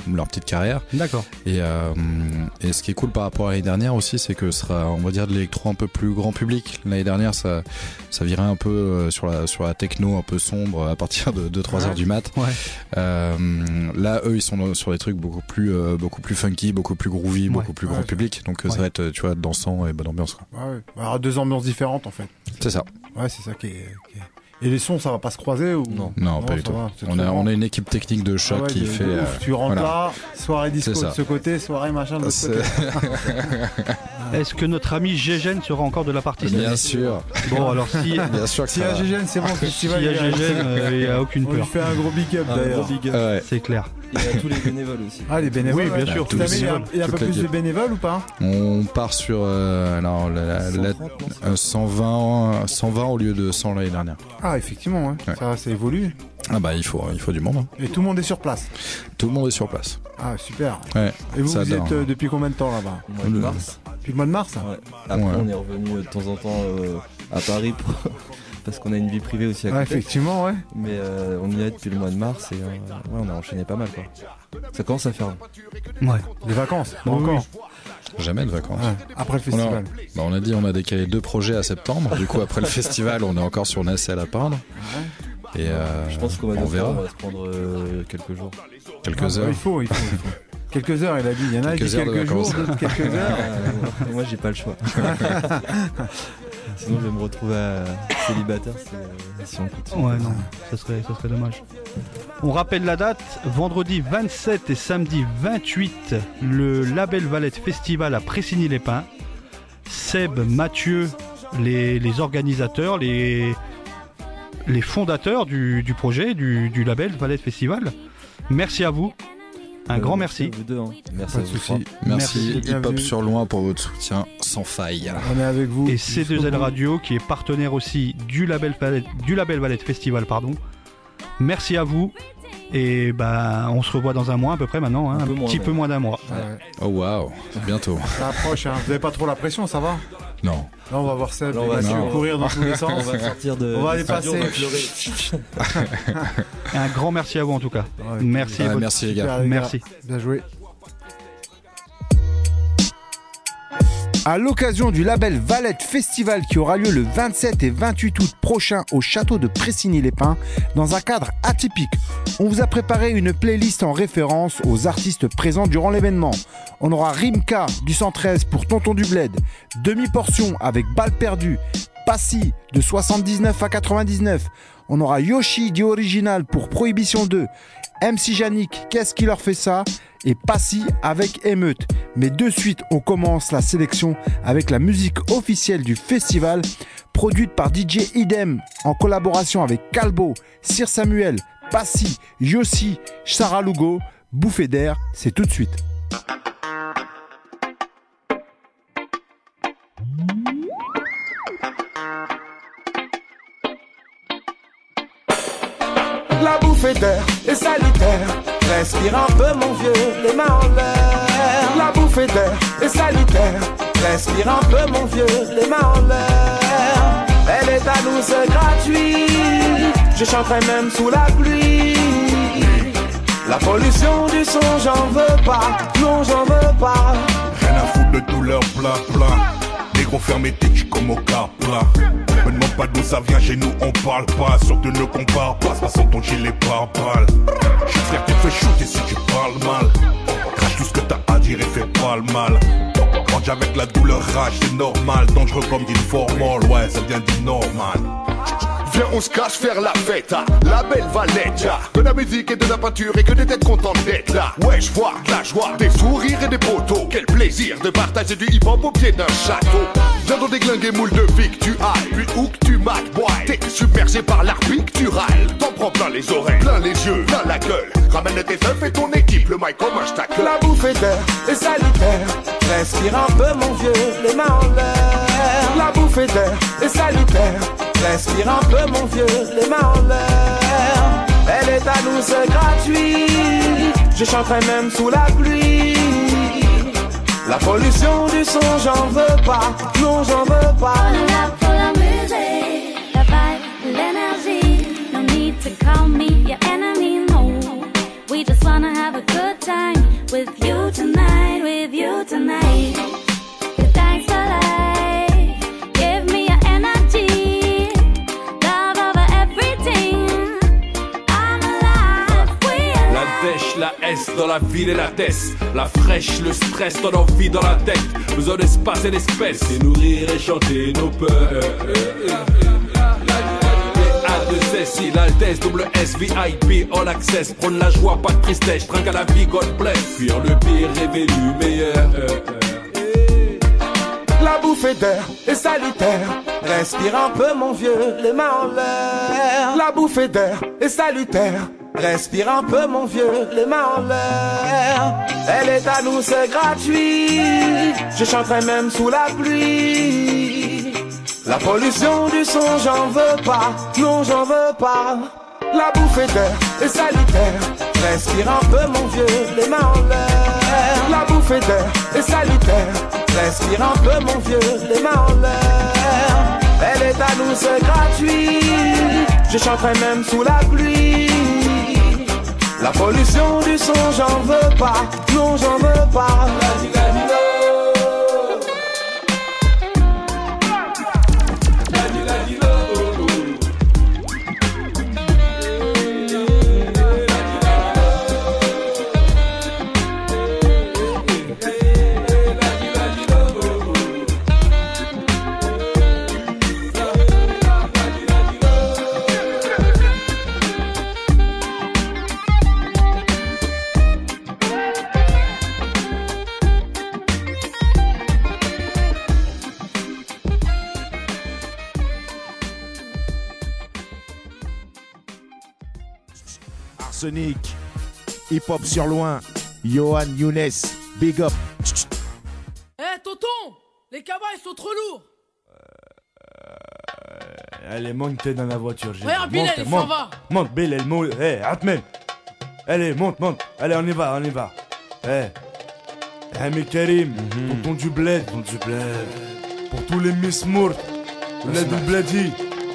leur petite carrière. D'accord. Et, euh, et ce qui est cool par rapport à l'année dernière aussi, c'est que ce sera, on va dire, de l'électro un peu plus grand public. L'année dernière, ça, ça virait un peu euh, sur la, sur la techno un peu sombre à partir de deux trois Ouais. heures du mat. Ouais. Euh, là, eux, ils sont sur des trucs beaucoup plus, euh, beaucoup plus funky, beaucoup plus groovy, Ouais. beaucoup plus Ouais. grand public. Donc, euh, ça Ouais. va être, tu vois, dansant et bonne ambiance, quoi. Ouais, ouais. Alors, deux ambiances différentes en fait. C'est ça. Ouais, c'est ça qui est, qui est- Et les sons, ça va pas se croiser ou Non. Non, pas du ça tout. va, c'est On a, trop on a grand. une équipe technique de choc Ah ouais, qui de- fait. de ouf. euh, Tu rentres voilà. là, soirée disco C'est de ça. ce côté, soirée machin de l'autre C'est- côté. Est-ce que notre ami Gégène sera encore de la partie cette Bien année sûr, Bon, alors si bien sûr que S'il y ça a va. Gégène, c'est bon, le s'il festival. y a il est- Gégène, euh, il n'y a aucune On lui peur. fait un gros big up Un d'ailleurs. gros big up. Ouais. C'est clair. Il y a tous les bénévoles aussi. Ah, les bénévoles. Oui, bien ouais. sûr, tous Cette les année, il y a- bénévoles, il y a un peu toute plus de l'équipe. bénévoles ou pas? On part sur euh, alors, la, la- la- cent trente, non, c'est euh, cent vingt, cent vingt au lieu de cent l'année dernière. Ah, effectivement, ouais. Ouais. Ça, ça évolue. Ah bah il faut, il faut du monde. hein. Et tout le monde est sur place. Tout le monde est sur place. Ah, super. Ouais. Et vous, Ça vous adore. êtes euh, depuis combien de temps là-bas? Au mois de Le- mars. Depuis le mois de mars? Ouais. Après, Ouais. on est revenu de temps en temps euh, à Paris pour- parce qu'on a une vie privée aussi à Ouais, côté. effectivement, ouais. Mais euh, on y est depuis le mois de mars et euh, ouais, on a enchaîné pas mal quoi. Ça commence à faire. Ouais. Les vacances, pas Oui, encore. Jamais de vacances. Ouais, après le On a, festival. bah, on a dit on a décalé deux projets à septembre. Du coup après le festival on est encore sur Nacelle à peindre. Et euh, Je pense qu'au mois on d'octobre, verra on va se prendre euh, quelques jours. quelques Ah, bah, heures. Il faut, il faut, il faut. Quelques heures, il a dit. Il y en a qui Quelques disent heures de quelques jours, vacances. d'autres quelques heures. Euh, moi j'ai pas le choix. Sinon je vais me retrouver à célibataire si, si on continue. Ouais, non, ça serait, ça serait dommage. On rappelle la date, vendredi vingt-sept et samedi vingt-huit, le Label Valette Festival à Pressigny-les-Pins. Seb, Mathieu, les, les organisateurs, les, les fondateurs du, du projet, du, du Label Valette Festival. Merci à vous. Un Euh, grand merci. merci. à vous deux, hein. Merci Pas à de vous trois. soucis. Merci, Merci, Hip Hop bienvenue. sur Loin pour votre soutien sans faille. On est avec vous. Et C deux L Radio qui est partenaire aussi du Label Valette, du Label Valette Festival. Pardon. Merci à vous. Et ben, on se revoit dans un mois à peu près maintenant, hein, Un un, peu moins, petit même. peu moins d'un mois. Ouais. Oh waouh, bientôt. Ça approche, hein. Vous avez pas trop la pression, ça va? Non. Là, on va voir Seb. Là, on il va va non. courir dans tous les sens. On va sortir de. On va du aller studio, passer. on va pleurer. Et un grand merci à vous en tout cas. Ouais, Merci. Ah, votre- merci les gars. super, les gars. Merci. Bien joué. À l'occasion du label Valette Festival qui aura lieu le vingt-sept et vingt-huit août prochain au château de Pressigny-les-Pins, dans un cadre atypique, on vous a préparé une playlist en référence aux artistes présents durant l'événement. On aura Rimka du cent treize pour Tonton du Bled, Demi-Portion avec Balle Perdue, Passy de soixante-dix-neuf à quatre-vingt-dix-neuf, on aura Yoshi du Original pour Prohibition deux, M C Yannick, Qu'est-ce qui leur fait ça? Et Passy avec Émeute. Mais de suite, on commence la sélection avec la musique officielle du festival, produite par D J Idem en collaboration avec Calbo, Sir Samuel, Passy, Yossi, Sarah Lugo. Bouffée d'air, c'est tout de suite. La bouffée d'air est salutaire. Respire un peu mon vieux, les mains en l'air. La bouffée d'air est salutaire. Respire un peu mon vieux, les mains en l'air. Elle est à nous, c'est gratuit. Je chanterai même sous la pluie. La pollution du son, j'en veux pas. Non, j'en veux pas. Rien à foutre de tout leur bla bla. Négro fermé tes tu comme au car plat. Me demande pas d'où ça vient, chez nous on parle pas. Surtout ne compare pas, façon ton gilet par balle. Je suis frère, tu te fais shooter si tu parles mal. Crache tout ce que t'as à dire et fais pas le mal. Mange avec la douleur rage, c'est normal. Dangereux comme dit formol, ouais, ça vient du normal. Viens, on se cache faire la fête, ah, la belle Valette. De la musique et de la peinture et que des têtes contentes d'être là. Ouais, je vois de la joie, des sourires et des poteaux. Quel plaisir de partager du hip-hop au pied d'un château. Viens dans des glingues et moules de vie que tu ailles, puis où que tu mates, boy. T'es submergé par l'art pictural. T'en prends plein les oreilles, plein les yeux, plein la gueule. Ramène tes œufs et ton équipe, le mic comme un stack. La bouffée d'air est salutaire. Respire un peu mon vieux, les mains en l'air. La bouffée d'air est salutaire. Respire un peu mon vieux, les mains en l'air. Elle est à nous, c'est gratuit. Je chanterai même sous la pluie. La pollution du son, j'en veux pas. Non, j'en veux pas. Love for the music, the vibe, l'energie. No need to call me your enemy, no. We just wanna have a good time. la S dans la ville et la tête. La fraîche, le stress donne envie dans la tête. Besoin d'espace et d'espèces. Et nourrir et chanter nos peurs. A deux S, I, l'Altesse, double S, V I P, all access. Prône la joie, pas de tristesse. Trinque à la vie, God bless. Fuir le pire, révéler le meilleur. La bouffée d'air est salutaire. Respire un peu mon vieux, les mains en l'air. La bouffée d'air est salutaire. Respire un peu mon vieux, les mains en l'air. Elle est à nous, c'est gratuit. Je chanterai même sous la pluie. La pollution du son, j'en veux pas. Non, j'en veux pas. La bouffée d'air est salutaire. Respire un peu mon vieux, les mains en l'air. La bouffée d'air est salutaire. Respire un peu mon vieux, les mains en l'air. Elle est à nous, c'est gratuit. Je chanterai même sous la pluie. La pollution du son, j'en veux pas. Non, j'en veux pas. Sonic, hip hop sur loin, Johan Younes, big up. Eh hey, tonton, les cabas ils sont trop lourds. Euh, allez, monte dans la voiture. Regarde Bilal, il s'en va. Monte, Bilal, monte. Eh, hey, Atmen. Allez, monte, monte. Allez, on y va, on y va. Eh, hey. Hamid Karim, mm-hmm. Tonton du bled. Tonton du bled. Pour tous les Miss Mourt, bled du bledi.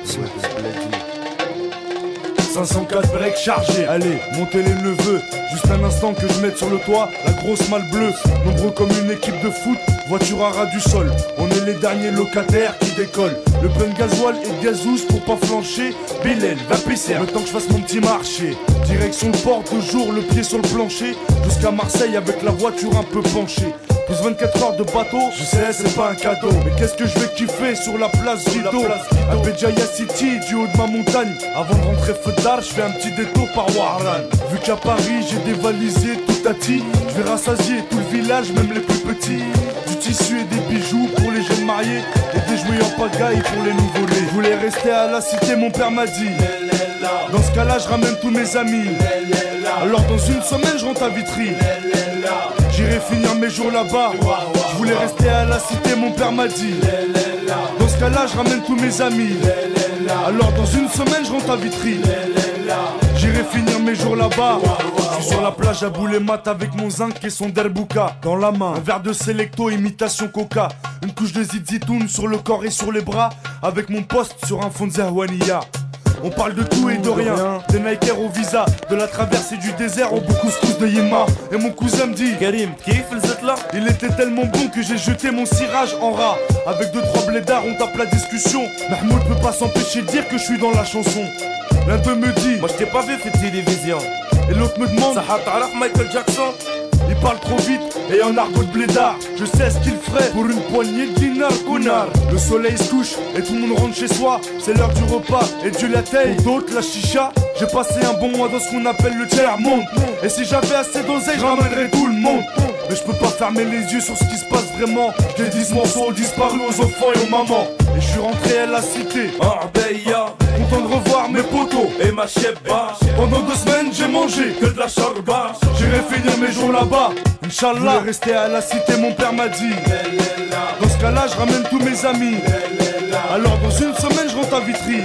cinq cent quatre breaks chargés, allez, montez les neveux. Juste un instant que je mette sur le toit la grosse malle bleue. Nombreux comme une équipe de foot, voiture à ras du sol. On est les derniers locataires qui décollent. Le plein de gasoil et de gazous pour pas flancher. Bilal, va pisser, le temps que je fasse mon petit marché. Direction le port, toujours le pied sur le plancher. Jusqu'à Marseille avec la voiture un peu penchée. Plus vingt-quatre heures de bateau, je sais c'est pas un cadeau. Mais qu'est-ce que je vais kiffer sur la place Vito, à Béjaïa City, du haut de ma montagne. Avant de rentrer feu d'art, je fais un petit détour par Warlan. Vu qu'à Paris j'ai dévalisé tout à ti, je vais rassasier tout le village, même les plus petits. Du tissu et des bijoux pour les jeunes mariés, et des jouets en pagaille pour les nouveau-nés. Je voulais rester à la cité, mon père m'a dit. Dans ce cas-là, je ramène tous mes amis. Alors dans une semaine, je rentre à Vitry. J'irai finir mes jours là-bas. Je voulais rester à la cité, mon père m'a dit. Dans ce cas-là, je ramène tous mes amis. Alors dans une semaine, je rentre à Vitry. J'irai finir mes jours là-bas. Je suis sur la plage à Boulemat avec mon zinc et son derbouka dans la main. Un verre de Selecto, imitation coca. Une couche de zizitoun sur le corps et sur les bras. Avec mon poste sur un fond de Zahouania. On parle de tout et de rien, des Nike au visa, de la traversée du désert au beaucoup de Yéma. Et mon cousin me dit, Karim, kiff le là. Il était tellement bon que j'ai jeté mon cirage en rat. Avec deux trois blédards on tape la discussion. Mahmoud peut pas s'empêcher de dire que je suis dans la chanson. L'un d'eux me dit, moi je t'ai pas vu fait télévision. Et l'autre me demande, ça t'arraf Michael Jackson. Il parle trop vite et en argot de blédard. Je sais ce qu'il ferait pour une poignée de dinars, connard. Le soleil se couche et tout le monde rentre chez soi. C'est l'heure du repas et Dieu la taille. Pour d'autres la chicha. J'ai passé un bon mois dans ce qu'on appelle le tiers-monde. Et si j'avais assez d'oseille, je ramènerais tout le monde. Mais je peux pas fermer les yeux sur ce qui se passe vraiment. J'ai dix morceaux disparus aux enfants et aux mamans. Et je suis rentré à la cité, Arbeya, content de revoir mes potos et ma chebba. Pendant deux semaines j'ai mangé que de la charba. J'irai finir mes jours là-bas, Inch'Allah. Je voulais rester à la cité, mon père m'a dit. Dans ce cas-là je ramène tous mes amis. Alors dans une semaine je rentre à Vitry.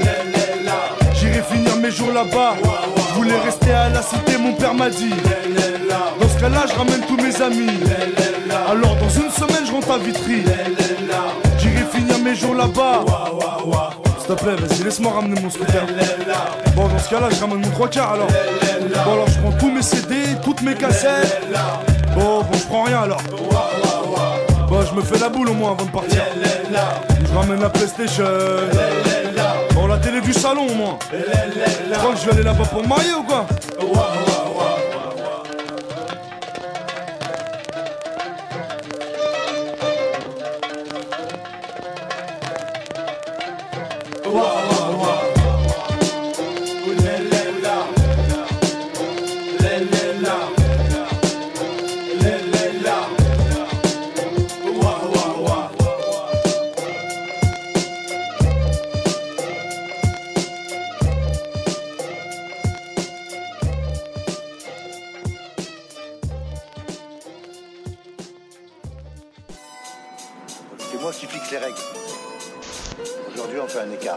J'irai finir mes jours là-bas. Je voulais rester à la cité, mon père m'a dit. Dans ce cas-là je ramène tous mes amis. Alors dans une semaine je rentre à Vitry. J'irai finir mes jours là-bas. S'il te plaît, vas-y, laisse-moi ramener mon scooter. Bon, dans ce cas-là, je ramène mon trois quarts alors. Bon, alors je prends tous mes C D, toutes mes cassettes. Bon, bon, je prends rien alors. Bon, je me fais la boule au moins avant de partir. Je ramène la PlayStation. Bon, la télé du salon au moins. Tu crois que je vais aller là-bas pour me marier ou quoi? C'est moi qui fixe les règles. Aujourd'hui, on fait un écart.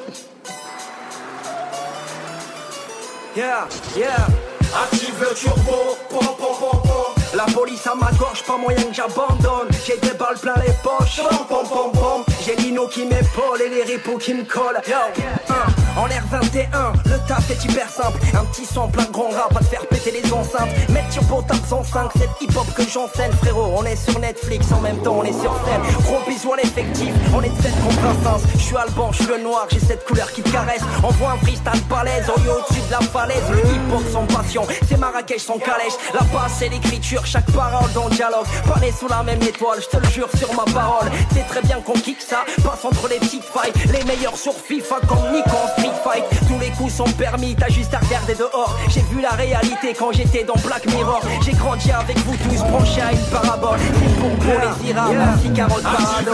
Yeah, yeah. Active le turbo, pom pom pom pom. La police à ma gorge, pas moyen que j'abandonne. J'ai des balles plein les poches, pom pom pom pom. J'ai Lino qui m'épaule et les ripoux qui me collent. Yo, un, en l'air vingt et un, le taf est hyper simple. Un petit son plein de grand rap à te faire péter les enceintes. Mettre sur Potap cent cinq, c'est hip hop que j'enseigne frérot. On est sur Netflix, en même temps on est sur scène. Gros bisous à l'effectif, on est sept contre un sens. Je suis Alban, je suis le noir, j'ai cette couleur qui te caresse. Envoie un freestyle balèze, on est au-dessus de la falaise. Le hip hop sans passion, c'est Marrakech sans calèche. La basse et l'écriture, chaque parole dans le dialogue. Parler sous la même étoile, je te le jure sur ma parole. C'est très bien qu'on kick ça, passe entre les petites failles. Les meilleurs sur FIFA comme Nick en Street Fight. Tous les coups sont permis, t'as juste à regarder dehors. J'ai vu la réalité quand j'étais dans Black Mirror. J'ai grandi avec vous tous branchés à une parabole. C'est pour pour les irables, yeah. Ainsi Carole Parado.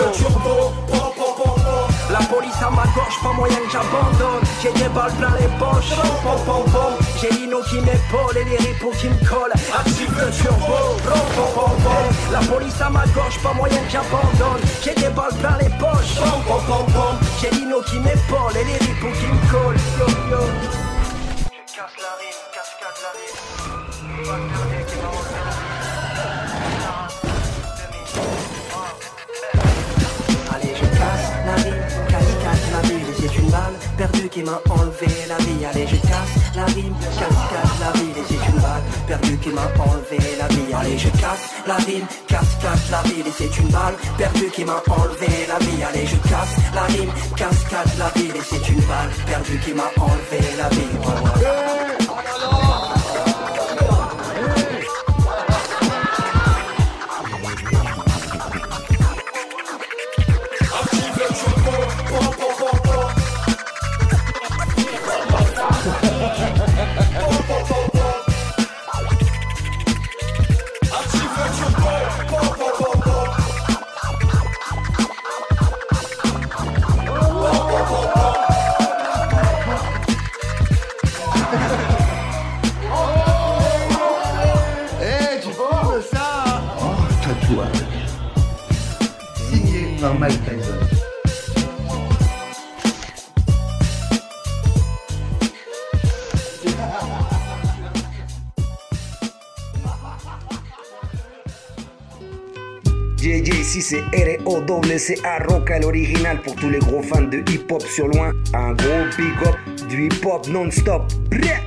La police à ma gorge, pas moyen que j'abandonne. J'ai des balles plein les poches, pom pom pom. J'ai Lino qui m'épaule et les ripoux qui me collent. Active le turbo, pom pom pom pom. La police à ma gorge, pas moyen que j'abandonne. J'ai des balles plein les poches, pom pom pom pom. J'ai Lino qui m'épaule et les ripoux qui me collent. Yo yo. Je casse la rime, cascade la rime. Pas de dernier qui m'a enlevé la rime. Allez, je casse la rime, cascade la ville. Et c'est une balle perdue qui m'a enlevé la vie. Allez, je casse la rime, cascade la ville. Et c'est une balle perdue qui m'a enlevé la vie. Allez, je casse la rime, cascade la ville. Et c'est une balle perdue qui m'a enlevé la vie. Allez, je casse la rime, cascade la ville. Et c'est une balle perdue qui m'a enlevé la vie. Ouais, ouais. Mike Tyson. J J, ici c'est R O W C A Roca, l'original pour tous les gros fans de hip-hop sur loin. Un gros big up du hip-hop non-stop. Brrr.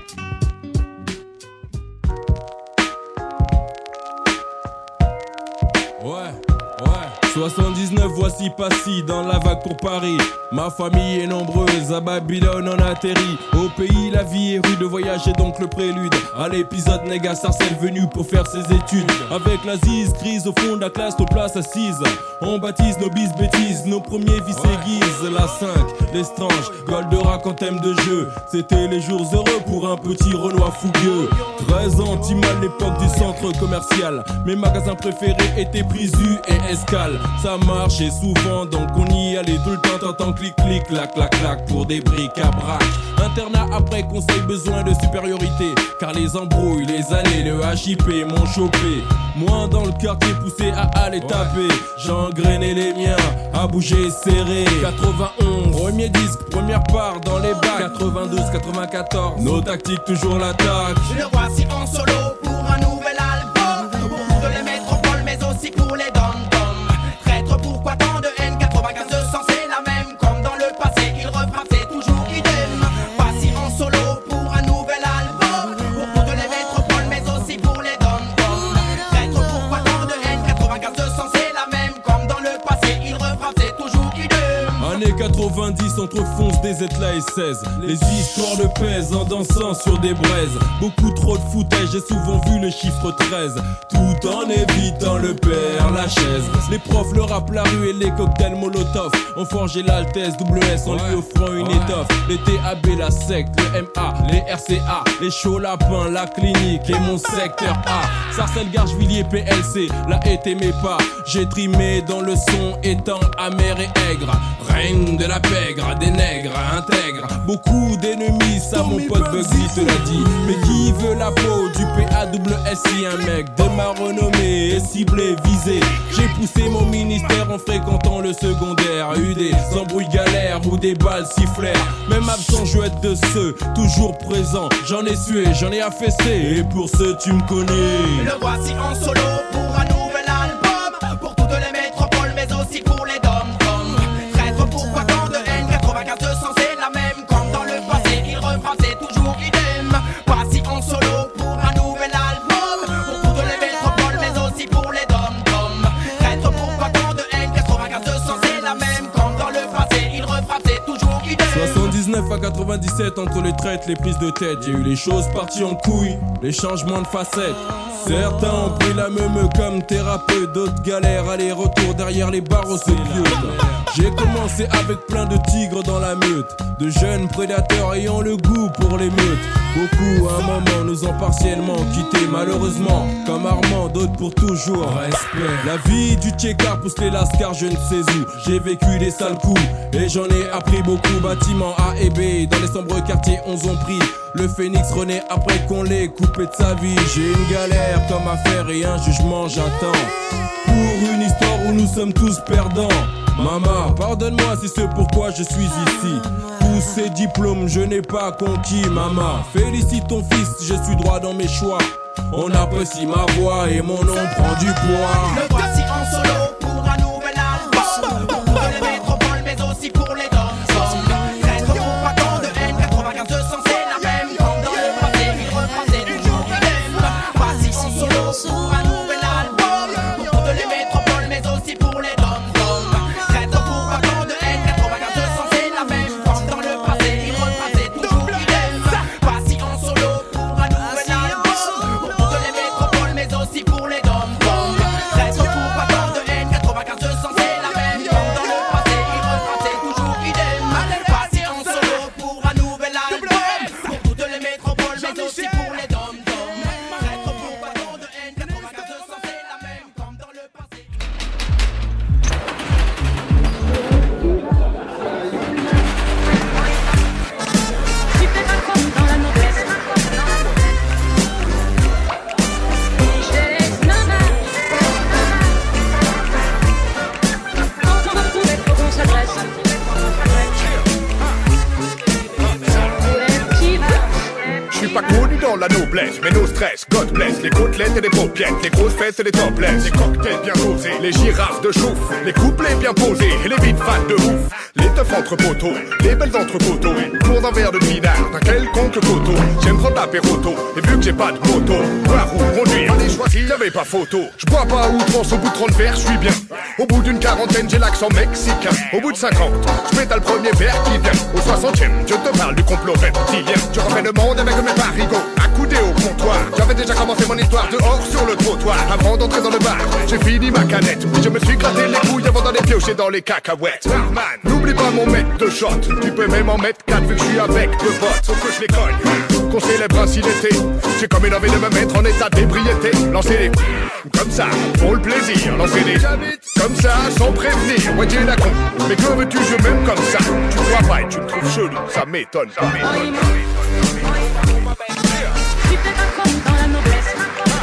soixante-dix-neuf, voici Passy dans la vague pour Paris. Ma famille est nombreuse, à Babylone on atterrit. Au pays la vie est rude, le voyage est donc le prélude à l'épisode Néga Sarcelle venu pour faire ses études. Avec la zise, crise au fond de la classe, nos places assises. On baptise nos bis bêtises, nos premiers vices aiguisent. La cinq, l'estrange, Goldorak en thème de jeu. C'était les jours heureux pour un petit Renoir fougueux. treize ans, Timal, l'époque du centre commercial. Mes magasins préférés étaient Prisu et Escale. Ça marchait souvent donc on y allait tout le temps. T'entends clic clic clac clac clac pour des briques à braque. Internat après conseil, besoin de supériorité. Car les embrouilles, les années, le H I P m'ont chopé. Moi dans le quartier poussé à aller ouais. taper. J'engrainais les miens à bouger serré. quatre-vingt-onze, premier disque, première part dans les bacs. quatre-vingt-douze, quatre-vingt-quatorze, nos tactiques toujours l'attaque. Le voici en solo pour un nouvel album. Pour toutes les métropoles mais aussi pour les dom-dom. Traître, pourquoi tant de haine? quatre-vingt-quinze deux cents c'est la même. Comme dans le passé il refrappe c'est toujours idem. Voici en solo pour un nouvel album. Pour toutes les métropoles mais aussi pour les dom-dom. Traître, pourquoi tant de haine? quatre-vingt-quinze deux cents c'est la même. Comme dans le passé il refrappe c'est toujours idem. Années quatre-vingt-dix entre fonce des Zetla et seize. Les histoires de pèse en dansant sur des braises. Beaucoup trop de foutaise, j'ai souvent vu le chiffre treize. Tout en évitant le père Lachaise. Les profs, le rap, la rue et les cocktails Molotov ont forgé l'Altesse double S en ouais. lui offrant une ouais. étoffe. Les T A B, la secte, le M A, les R C A, les chauds lapins, la clinique et mon secteur A. Sarcelles, Garcheville, P L C, là été mes pas. J'ai trimé dans le son étant amer et aigre. Règne de la pègre, nègres, des nègres intègres. Beaucoup d'ennemis, ça mon pote Bugsy te l'a dit. Mais qui veut la peau du P A W S I? Un mec de ma renommée est ciblé, visé. J'ai poussé mon ministère en fréquentant le secondaire. Eu des embrouilles galères ou des balles sifflèrent. Même absent, je veux être de ceux toujours présents. J'en ai sué, j'en ai affaissé. Et pour ceux tu me connais. Le voici en solo pour un nouvel album. Pour toutes les métropoles mais aussi pour les dom-toms. Traître pourquoi tant de haine? Quatre-vingt-quinze deux cents c'est la même. Comme dans le passé il refrappe c'est toujours idem. Voici en solo pour un nouvel album. Pour toutes les métropoles mais aussi pour les dom-toms. Traître pourquoi tant de haine? Quatre-vingt-quinze deux cents c'est la même. Comme dans le passé il refrappe c'est toujours idem. soixante-dix-neuf à quatre-vingt-dix-sept, entre les traites, les prises de tête, j'ai eu les choses parties en couilles, les changements de facettes. Certains ont pris la meule comme thérapeute, d'autres galèrent, aller-retour derrière les barreaux se pieutent. J'ai commencé avec plein de tigres dans la meute, de jeunes prédateurs ayant le goût pour les meutes. Beaucoup à un moment nous ont partiellement quittés, malheureusement, comme Armand, d'autres pour toujours. Respect. La vie du tchécard pousse les lascars, je ne sais où. J'ai vécu des sales coups et j'en ai appris beaucoup. Bâtiments A et B, dans les sombres quartiers, on ont pris. Le phénix renaît après qu'on l'ait coupé de sa vie. J'ai une galère comme affaire et un jugement j'attends. Pour une histoire où nous sommes tous perdants. Maman, pardonne-moi si c'est pourquoi je suis ici. Tous ces diplômes je n'ai pas conquis. Maman, félicite ton fils, je suis droit dans mes choix. On apprécie ma voix et mon nom prend du poids. Le voici en solo pour un nouvel album. Pour toutes les métropoles mais aussi pour les dom-toms. Traître pour pas tant de haine, quatre-vingt-quinze deux cents c'est la même. Comme dans le passé il refrappe c'est toujours idem. Voici en solo pour un nouvel album. Pour toutes les métropoles mais aussi pour les dom-toms. Traître pour pas tant de haine, quatre-vingt-quinze deux cents c'est la même. Comme dans le passé il refrappe c'est toujours idem. Voici en solo pour un nouvel album. Pour toutes les métropoles mais aussi pour les dom-toms. Traître pour pas tant de haine, quatre-vingt-quinze deux cents c'est la même. Comme dans le passé il refrappe c'est toujours idem. Voici en solo pour un nouvel album. Pour toutes les métropoles mais aussi pour les dom-toms. Traître pour pas tant de haine, quatre-vingt-quinze deux cents c'est la même. Comme dans le passé. Tu fais pas croire dans la noblesse. Je te laisse nana. Quand on va trouver, faut qu'on s'adresse. Je suis pas connu dans la noblesse, mais no stress, God bless. Les côtelettes et les paupiètes, les grosses fesses et les topless. Les cocktails bien dosés, les girafes de chouf. Les couplets bien posés et les vides fans de ouf. Les teufs entre poteaux, les belles entre poteaux. Pour d'un verre de pinard, d'un quelconque coteau. J'aime prendre l'apéroto, et vu que j'ai pas de moto, boire ou conduire, allez choisir, y'avait pas photo. Je bois pas à outrance, au bout de trente verres, je suis bien. Au bout d'une quarantaine, j'ai l'accent mexicain. Au bout de cinquante, je m'étale le premier verre qui vient. Au soixantième, je te parle du complot reptilien. Je refais le monde avec mes parigots, accoudés au comptoir. J'avais déjà commencé mon histoire dehors sur le trottoir. Avant d'entrer dans le bar, j'ai fini ma canette. Je me suis gratté les couilles avant d'aller piocher dans les cacahuètes. Barman, n'oublie pas mon mec de shot. Tu peux même en mettre quatre vu que je suis avec deux potes. Sauf que je les cogne, qu'on célèbre ainsi l'été. J'ai comme une envie de me mettre en état d'ébriété. Lancer les comme ça, pour le plaisir. Lancer les comme ça, sans prévenir. Ouais, j'ai la con, mais que veux-tu, je m'aime comme ça. Tu crois pas et tu me trouves chelou, ça m'étonne. Ça m'étonne. Tu fais pas croire dans la noblesse.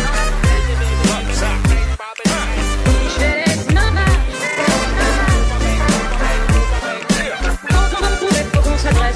Je te laisse nana. Quand on va trouver, faut qu'on s'adresse.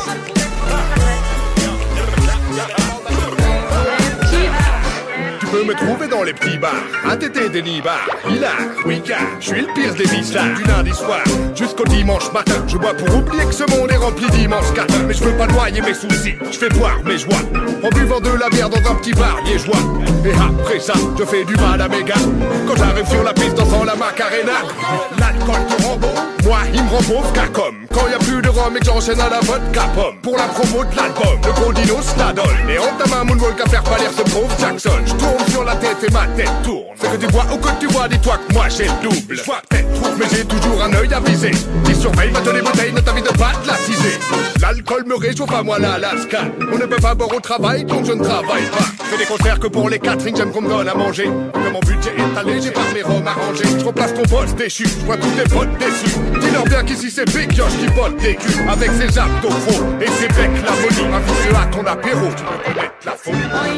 Tu peux me trouver dans les petits bars, un tété des nibards, hilar, week-end, je suis le pire des vislards. Du lundi soir jusqu'au dimanche matin, je bois pour oublier que ce monde est rempli dimanche matin. Mais je veux pas noyer mes soucis, je fais boire mes joies, en buvant de la bière dans un petit bar liégeois. Et après ça, je fais du mal à mes gars, quand j'arrive sur la piste dansant la Macarena. L'alcool te rend beau, moi il me rend pauvre qu'à comme. Quand y a plus de rhum et que j'enchaîne à la vodka pomme. Pour la promo de l'album, le gros dino Stadol. Et on t'a un moonwalk à faire pâlir ce pauvre Jackson. Je tourne sur la tête et ma tête tourne. C'est que tu vois ou que tu vois, dis-toi que moi j'ai le double. Je vois peut-être trop, mais j'ai toujours un œil avisé qui surveille, va te les bouteilles, ne t'invite pas de la teaser. L'alcool me réchauffe à moi l'Alaska. On ne peut pas boire au travail donc je ne travaille pas. Je fais des concerts que pour les catering, j'aime qu'on me donne à manger. Que mon budget est allégé par mes roms arrangés. Je remplace ton boss déchu, je vois tous tes potes déçus. Dis-leur bien qu'ici c'est Big Josh qui botte des culs. Avec ses abdos et ses becs la folie. Invite à ton apéro, tu peux connaître la folie.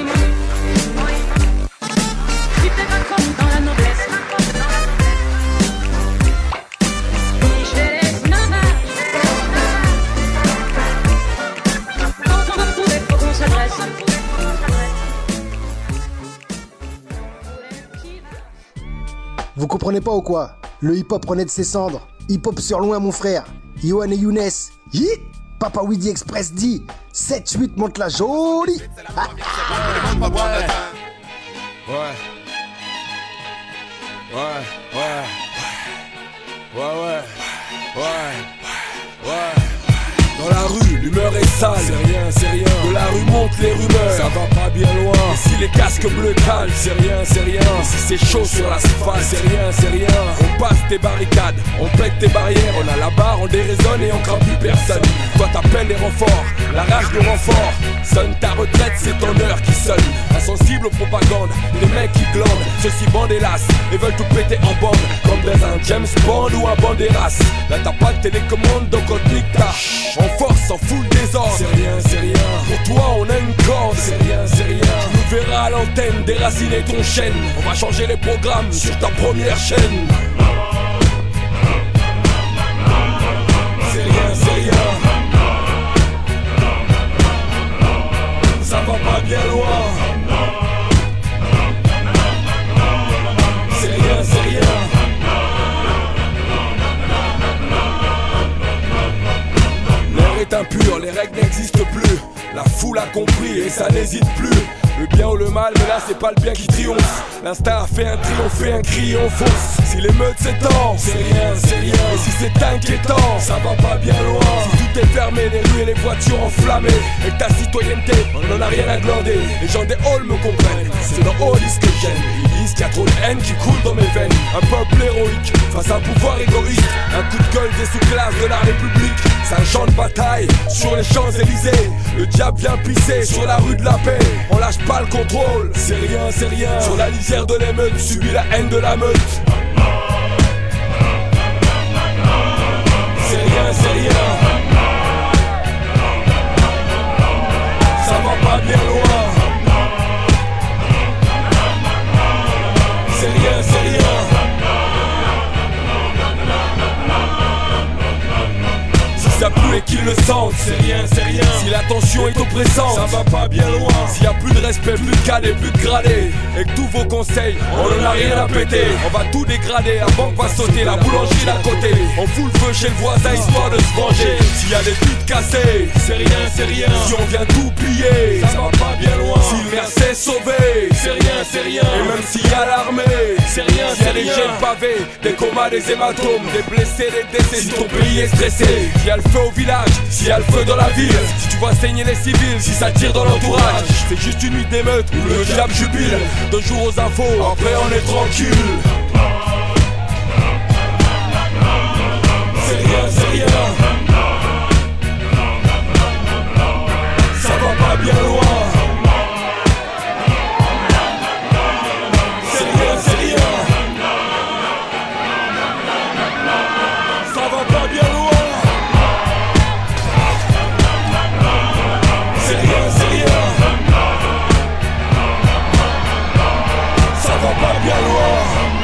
Vous comprenez pas ou quoi? Le hip-hop renaît de ses cendres. Hip-hop sur loin, mon frère. Yohan et Younes. Hit. Papa Weedy Express dit sept huit monte la jolie. Ouais. Ouais. Ouais. Ouais. Ouais. Ouais. Ouais. Ouais. Dans la rue, l'humeur est sale, c'est rien, c'est rien. De la rue montent les rumeurs, ça va pas bien loin. Et si les casques bleus calent, c'est rien, c'est rien. Et si c'est chaud sur l'asphalte, c'est rien, c'est rien. On passe tes barricades, on pète tes barrières. On a la barre, on déraisonne et on craint plus personne. Toi t'appelles les renforts, la rage de renfort. Sonne ta retraite, c'est ton heure qui sonne. Insensible aux propagandes, des mecs qui glandent. Ceux-ci bandent hélas et veulent tout péter en bande. Comme dans un James Bond ou un Banderas. Là t'as pas de télécommande donc on te nique ta. En force, en foule désordre. C'est rien, c'est rien. Pour toi, on a une corde. C'est rien, c'est rien. Tu nous verras à l'antenne déraciner ton chêne. On va changer les programmes sur ta première chaîne. C'est rien, c'est rien. Ça va pas bien loin. C'est rien, c'est rien. Est impur, les règles n'existent plus. La foule a compris et ça n'hésite plus. Le bien ou le mal, mais là c'est pas le bien qui triomphe. L'instinct a fait un triomphe et un cri on fonce. Si l'émeute s'étend, c'est rien, c'est rien. Et si c'est inquiétant, ça va pas bien loin. Si tout est fermé, les rues et les voitures enflammées, et que ta citoyenneté, on en a rien à glander. Les gens des halls me comprennent, c'est dans Hollis que j'aime. Ils disent qu'il y a trop de haine qui coule dans mes veines. Un peuple héroïque, face à un pouvoir égoïste. Un coup de gueule des sous-classes de la République. C'est un champ de bataille sur les Champs-Élysées. Le diable vient pisser sur la rue de la paix. On lâche pas le contrôle, c'est rien, c'est rien. Sur la lisière de l'émeute, subit la haine de la meute. C'est rien, c'est rien. Ça va pas bien loin. C'est rien, c'est rien. Ça pue et qu'ils le sentent, c'est rien, c'est rien. Si la tension est oppressante, ça va pas bien loin. S'il y a plus de respect, plus de cadets, plus de gradés, et que tous vos conseils, on en a rien à péter. On va tout dégrader, la banque va sauter, la boulangerie d'à côté. On fout le feu chez le voisin histoire de se venger. S'il y a des putes cassées, c'est rien, c'est rien. Si on vient tout piller, ça va pas bien loin. Si le maire s'est sauvé, c'est rien, c'est rien. Et même s'il y a l'armée, c'est rien, c'est rien. S'il y a des jets pavés, des comas, des hématomes, des blessés, des décès. Si ton pays est stressé, s'il y a le feu au village, s'il y a le feu dans la ville, si tu vois saigner les civils, si ça tire dans l'entourage, c'est juste une nuit d'émeute où le diable jubile. Deux jours aux infos, après on est tranquille. C'est rien, c'est rien. Ça va pas bien loin. C'est rien, c'est rien. Ça va pas bien loin. C'est rien, c'est rien. Ça va pas bien loin.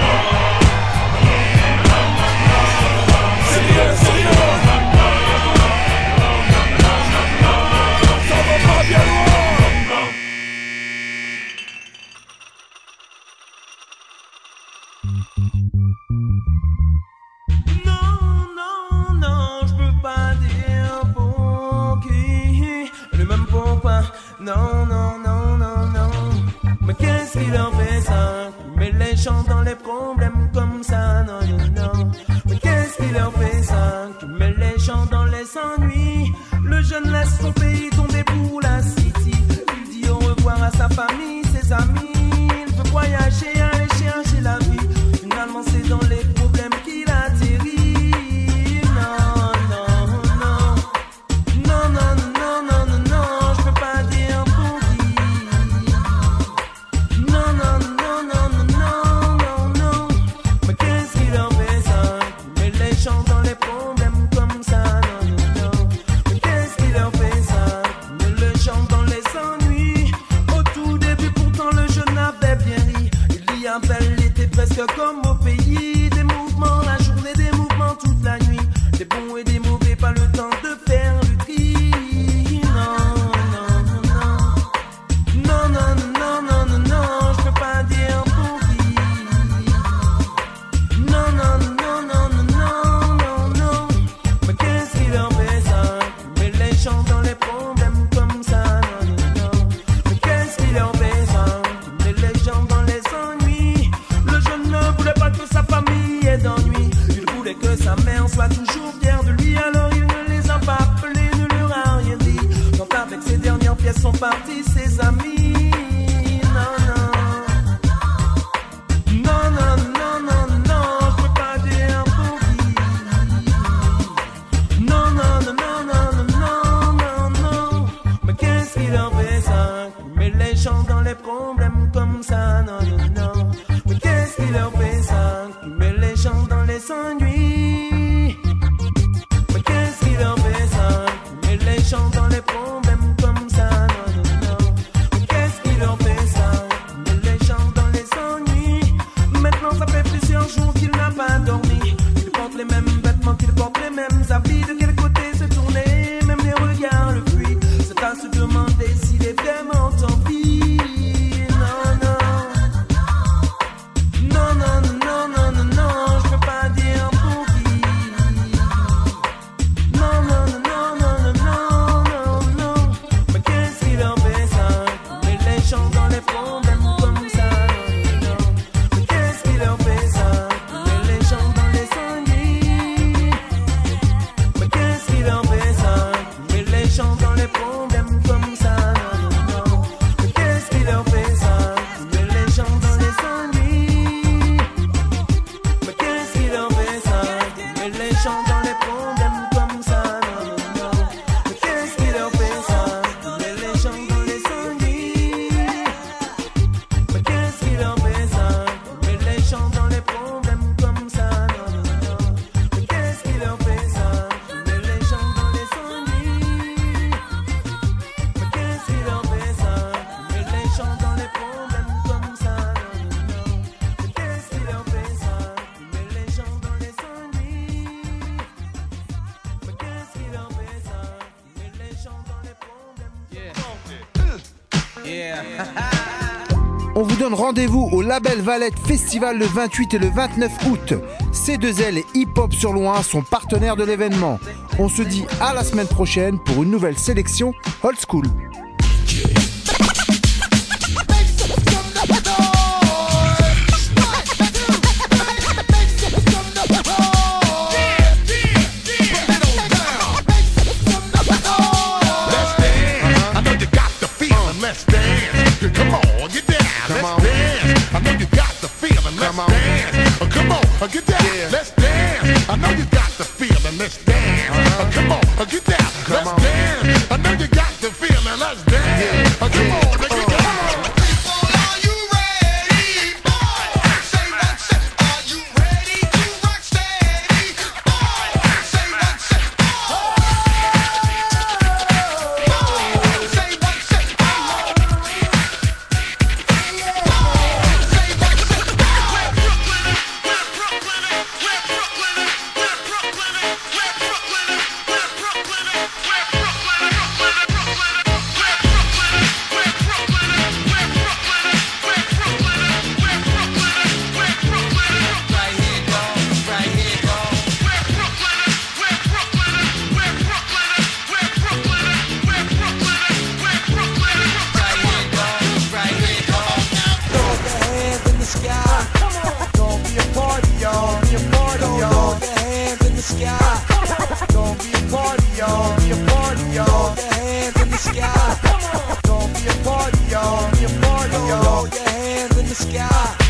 C'est rien, c'est rien. Ça va pas bien loin. Non, non, non, je peux pas dire pour qui. Le même pourquoi. Non, non, non, non, non. Mais qu'est-ce qui leur fait ça? Mais les gens dans les problèmes comme ça. Non, non, non. Mais qu'est-ce qui leur fait ça? Tu mets les gens dans les ennuis. Le jeune laisse son pays tomber pour la city. Il dit au revoir à sa famille, ses amis. Il veut voyager, aller chercher la vie. Finalement c'est dans les problèmes qu'il atterrit. Non, non, non. Non, non, comme au pays. Des mouvements la journée, des mouvements toute la nuit. Des bons et des mauvais, pas le temps de faire le tri. Non, non, non. Non, non, non, non, non, non, je peux pas dire pour qui. Non, non, non, non, non, non, non, non. Mais qu'est-ce qui leur fait ça? Mais les gens dans les problèmes comme ça, non, non, non. Mais qu'est-ce qui leur fait ça? Mais les gens dans les ennuis. Le jeune ne voulait pas que sa famille ait d'ennui. Il voulait que sa mère soit toujours fière de lui. Alors il ne les a pas appelés, ne leur a rien dit. Quand avec ses dernières pièces sont partis ses amis. Non, non. Non, non, non, non, non, je peux pas dire pour qui. Non, non, non, non, non, non, non, non. Mais qu'est-ce qui leur fait ça? Mais les gens dans les problèmes comme ça, non, non, non. Mais qu'est-ce qui leur fait ça? Mais les gens dans les ennuis. Mais qu'est-ce qui leur fait ça? Mais les gens dans les problèmes comme ça, non, non, non. Mais qu'est-ce qui leur fait ça? Mais les gens dans les ennuis. Maintenant ça fait plusieurs jours qu'il n'a pas dormi. Il porte les mêmes vêtements, qu'il porte les mêmes habits. De quel côté se tourner? Même les regards le fuient. C'est à se demander s'il est vraiment tant pis. Non, non. Non, non, non, non, non, non, je peux pas dire pour qui. Non, non, non, non, non, non, non, non. Mais qu'est-ce qui leur fait ça? Mais les gens dans les problèmes comme ça, non, non. Mais qu'est-ce qui leur fait ça? Mais les gens dans les ennuis. Mais qu'est-ce qui leur fait ça? Mais les gens dans les problèmes comme ça, non, non, non. Mais qu'est-ce qui leur fait ça? Mais les gens dans les ennuis. Mais qu'est-ce qui leur fait ça? Mais les gens dans les problèmes comme ça, non, non, non. Mais qu'est-ce qui leur fait ça? Mais les gens dans les ennuis. Mais qu'est-ce qui leur fait ça? Mais les gens dans les problèmes comme ça, non, non, non. Mais qu'est-ce qui leur fait ça? Mais les gens dans les ennuis. Mais qu'est-ce qui leur fait ça? Mais les gens dans les problèmes comme ça, non, non, non. Mais qu'est-ce qui leur fait ça? Mais les gens dans les ennuis. Mais qu'est-ce qui leur fait ça? Mais les gens dans les problèmes. Yeah. On vous donne rendez-vous au Label Valette Festival le vingt-huit et le vingt-neuf août. C deux L et Hip Hop sur Loin sont partenaires de l'événement. On se dit à la semaine prochaine pour une nouvelle sélection Old School. Let's dance. Come on, get down. Let's dance. I know you got the feeling. Let's dance. Oh, come on, oh, get down. Let's dance. I know you got the feeling. Let's dance. Oh, come on, oh, get down. Let's dance. I know you got the feeling. Let's dance. Oh, come on, nigga, come on. Sky.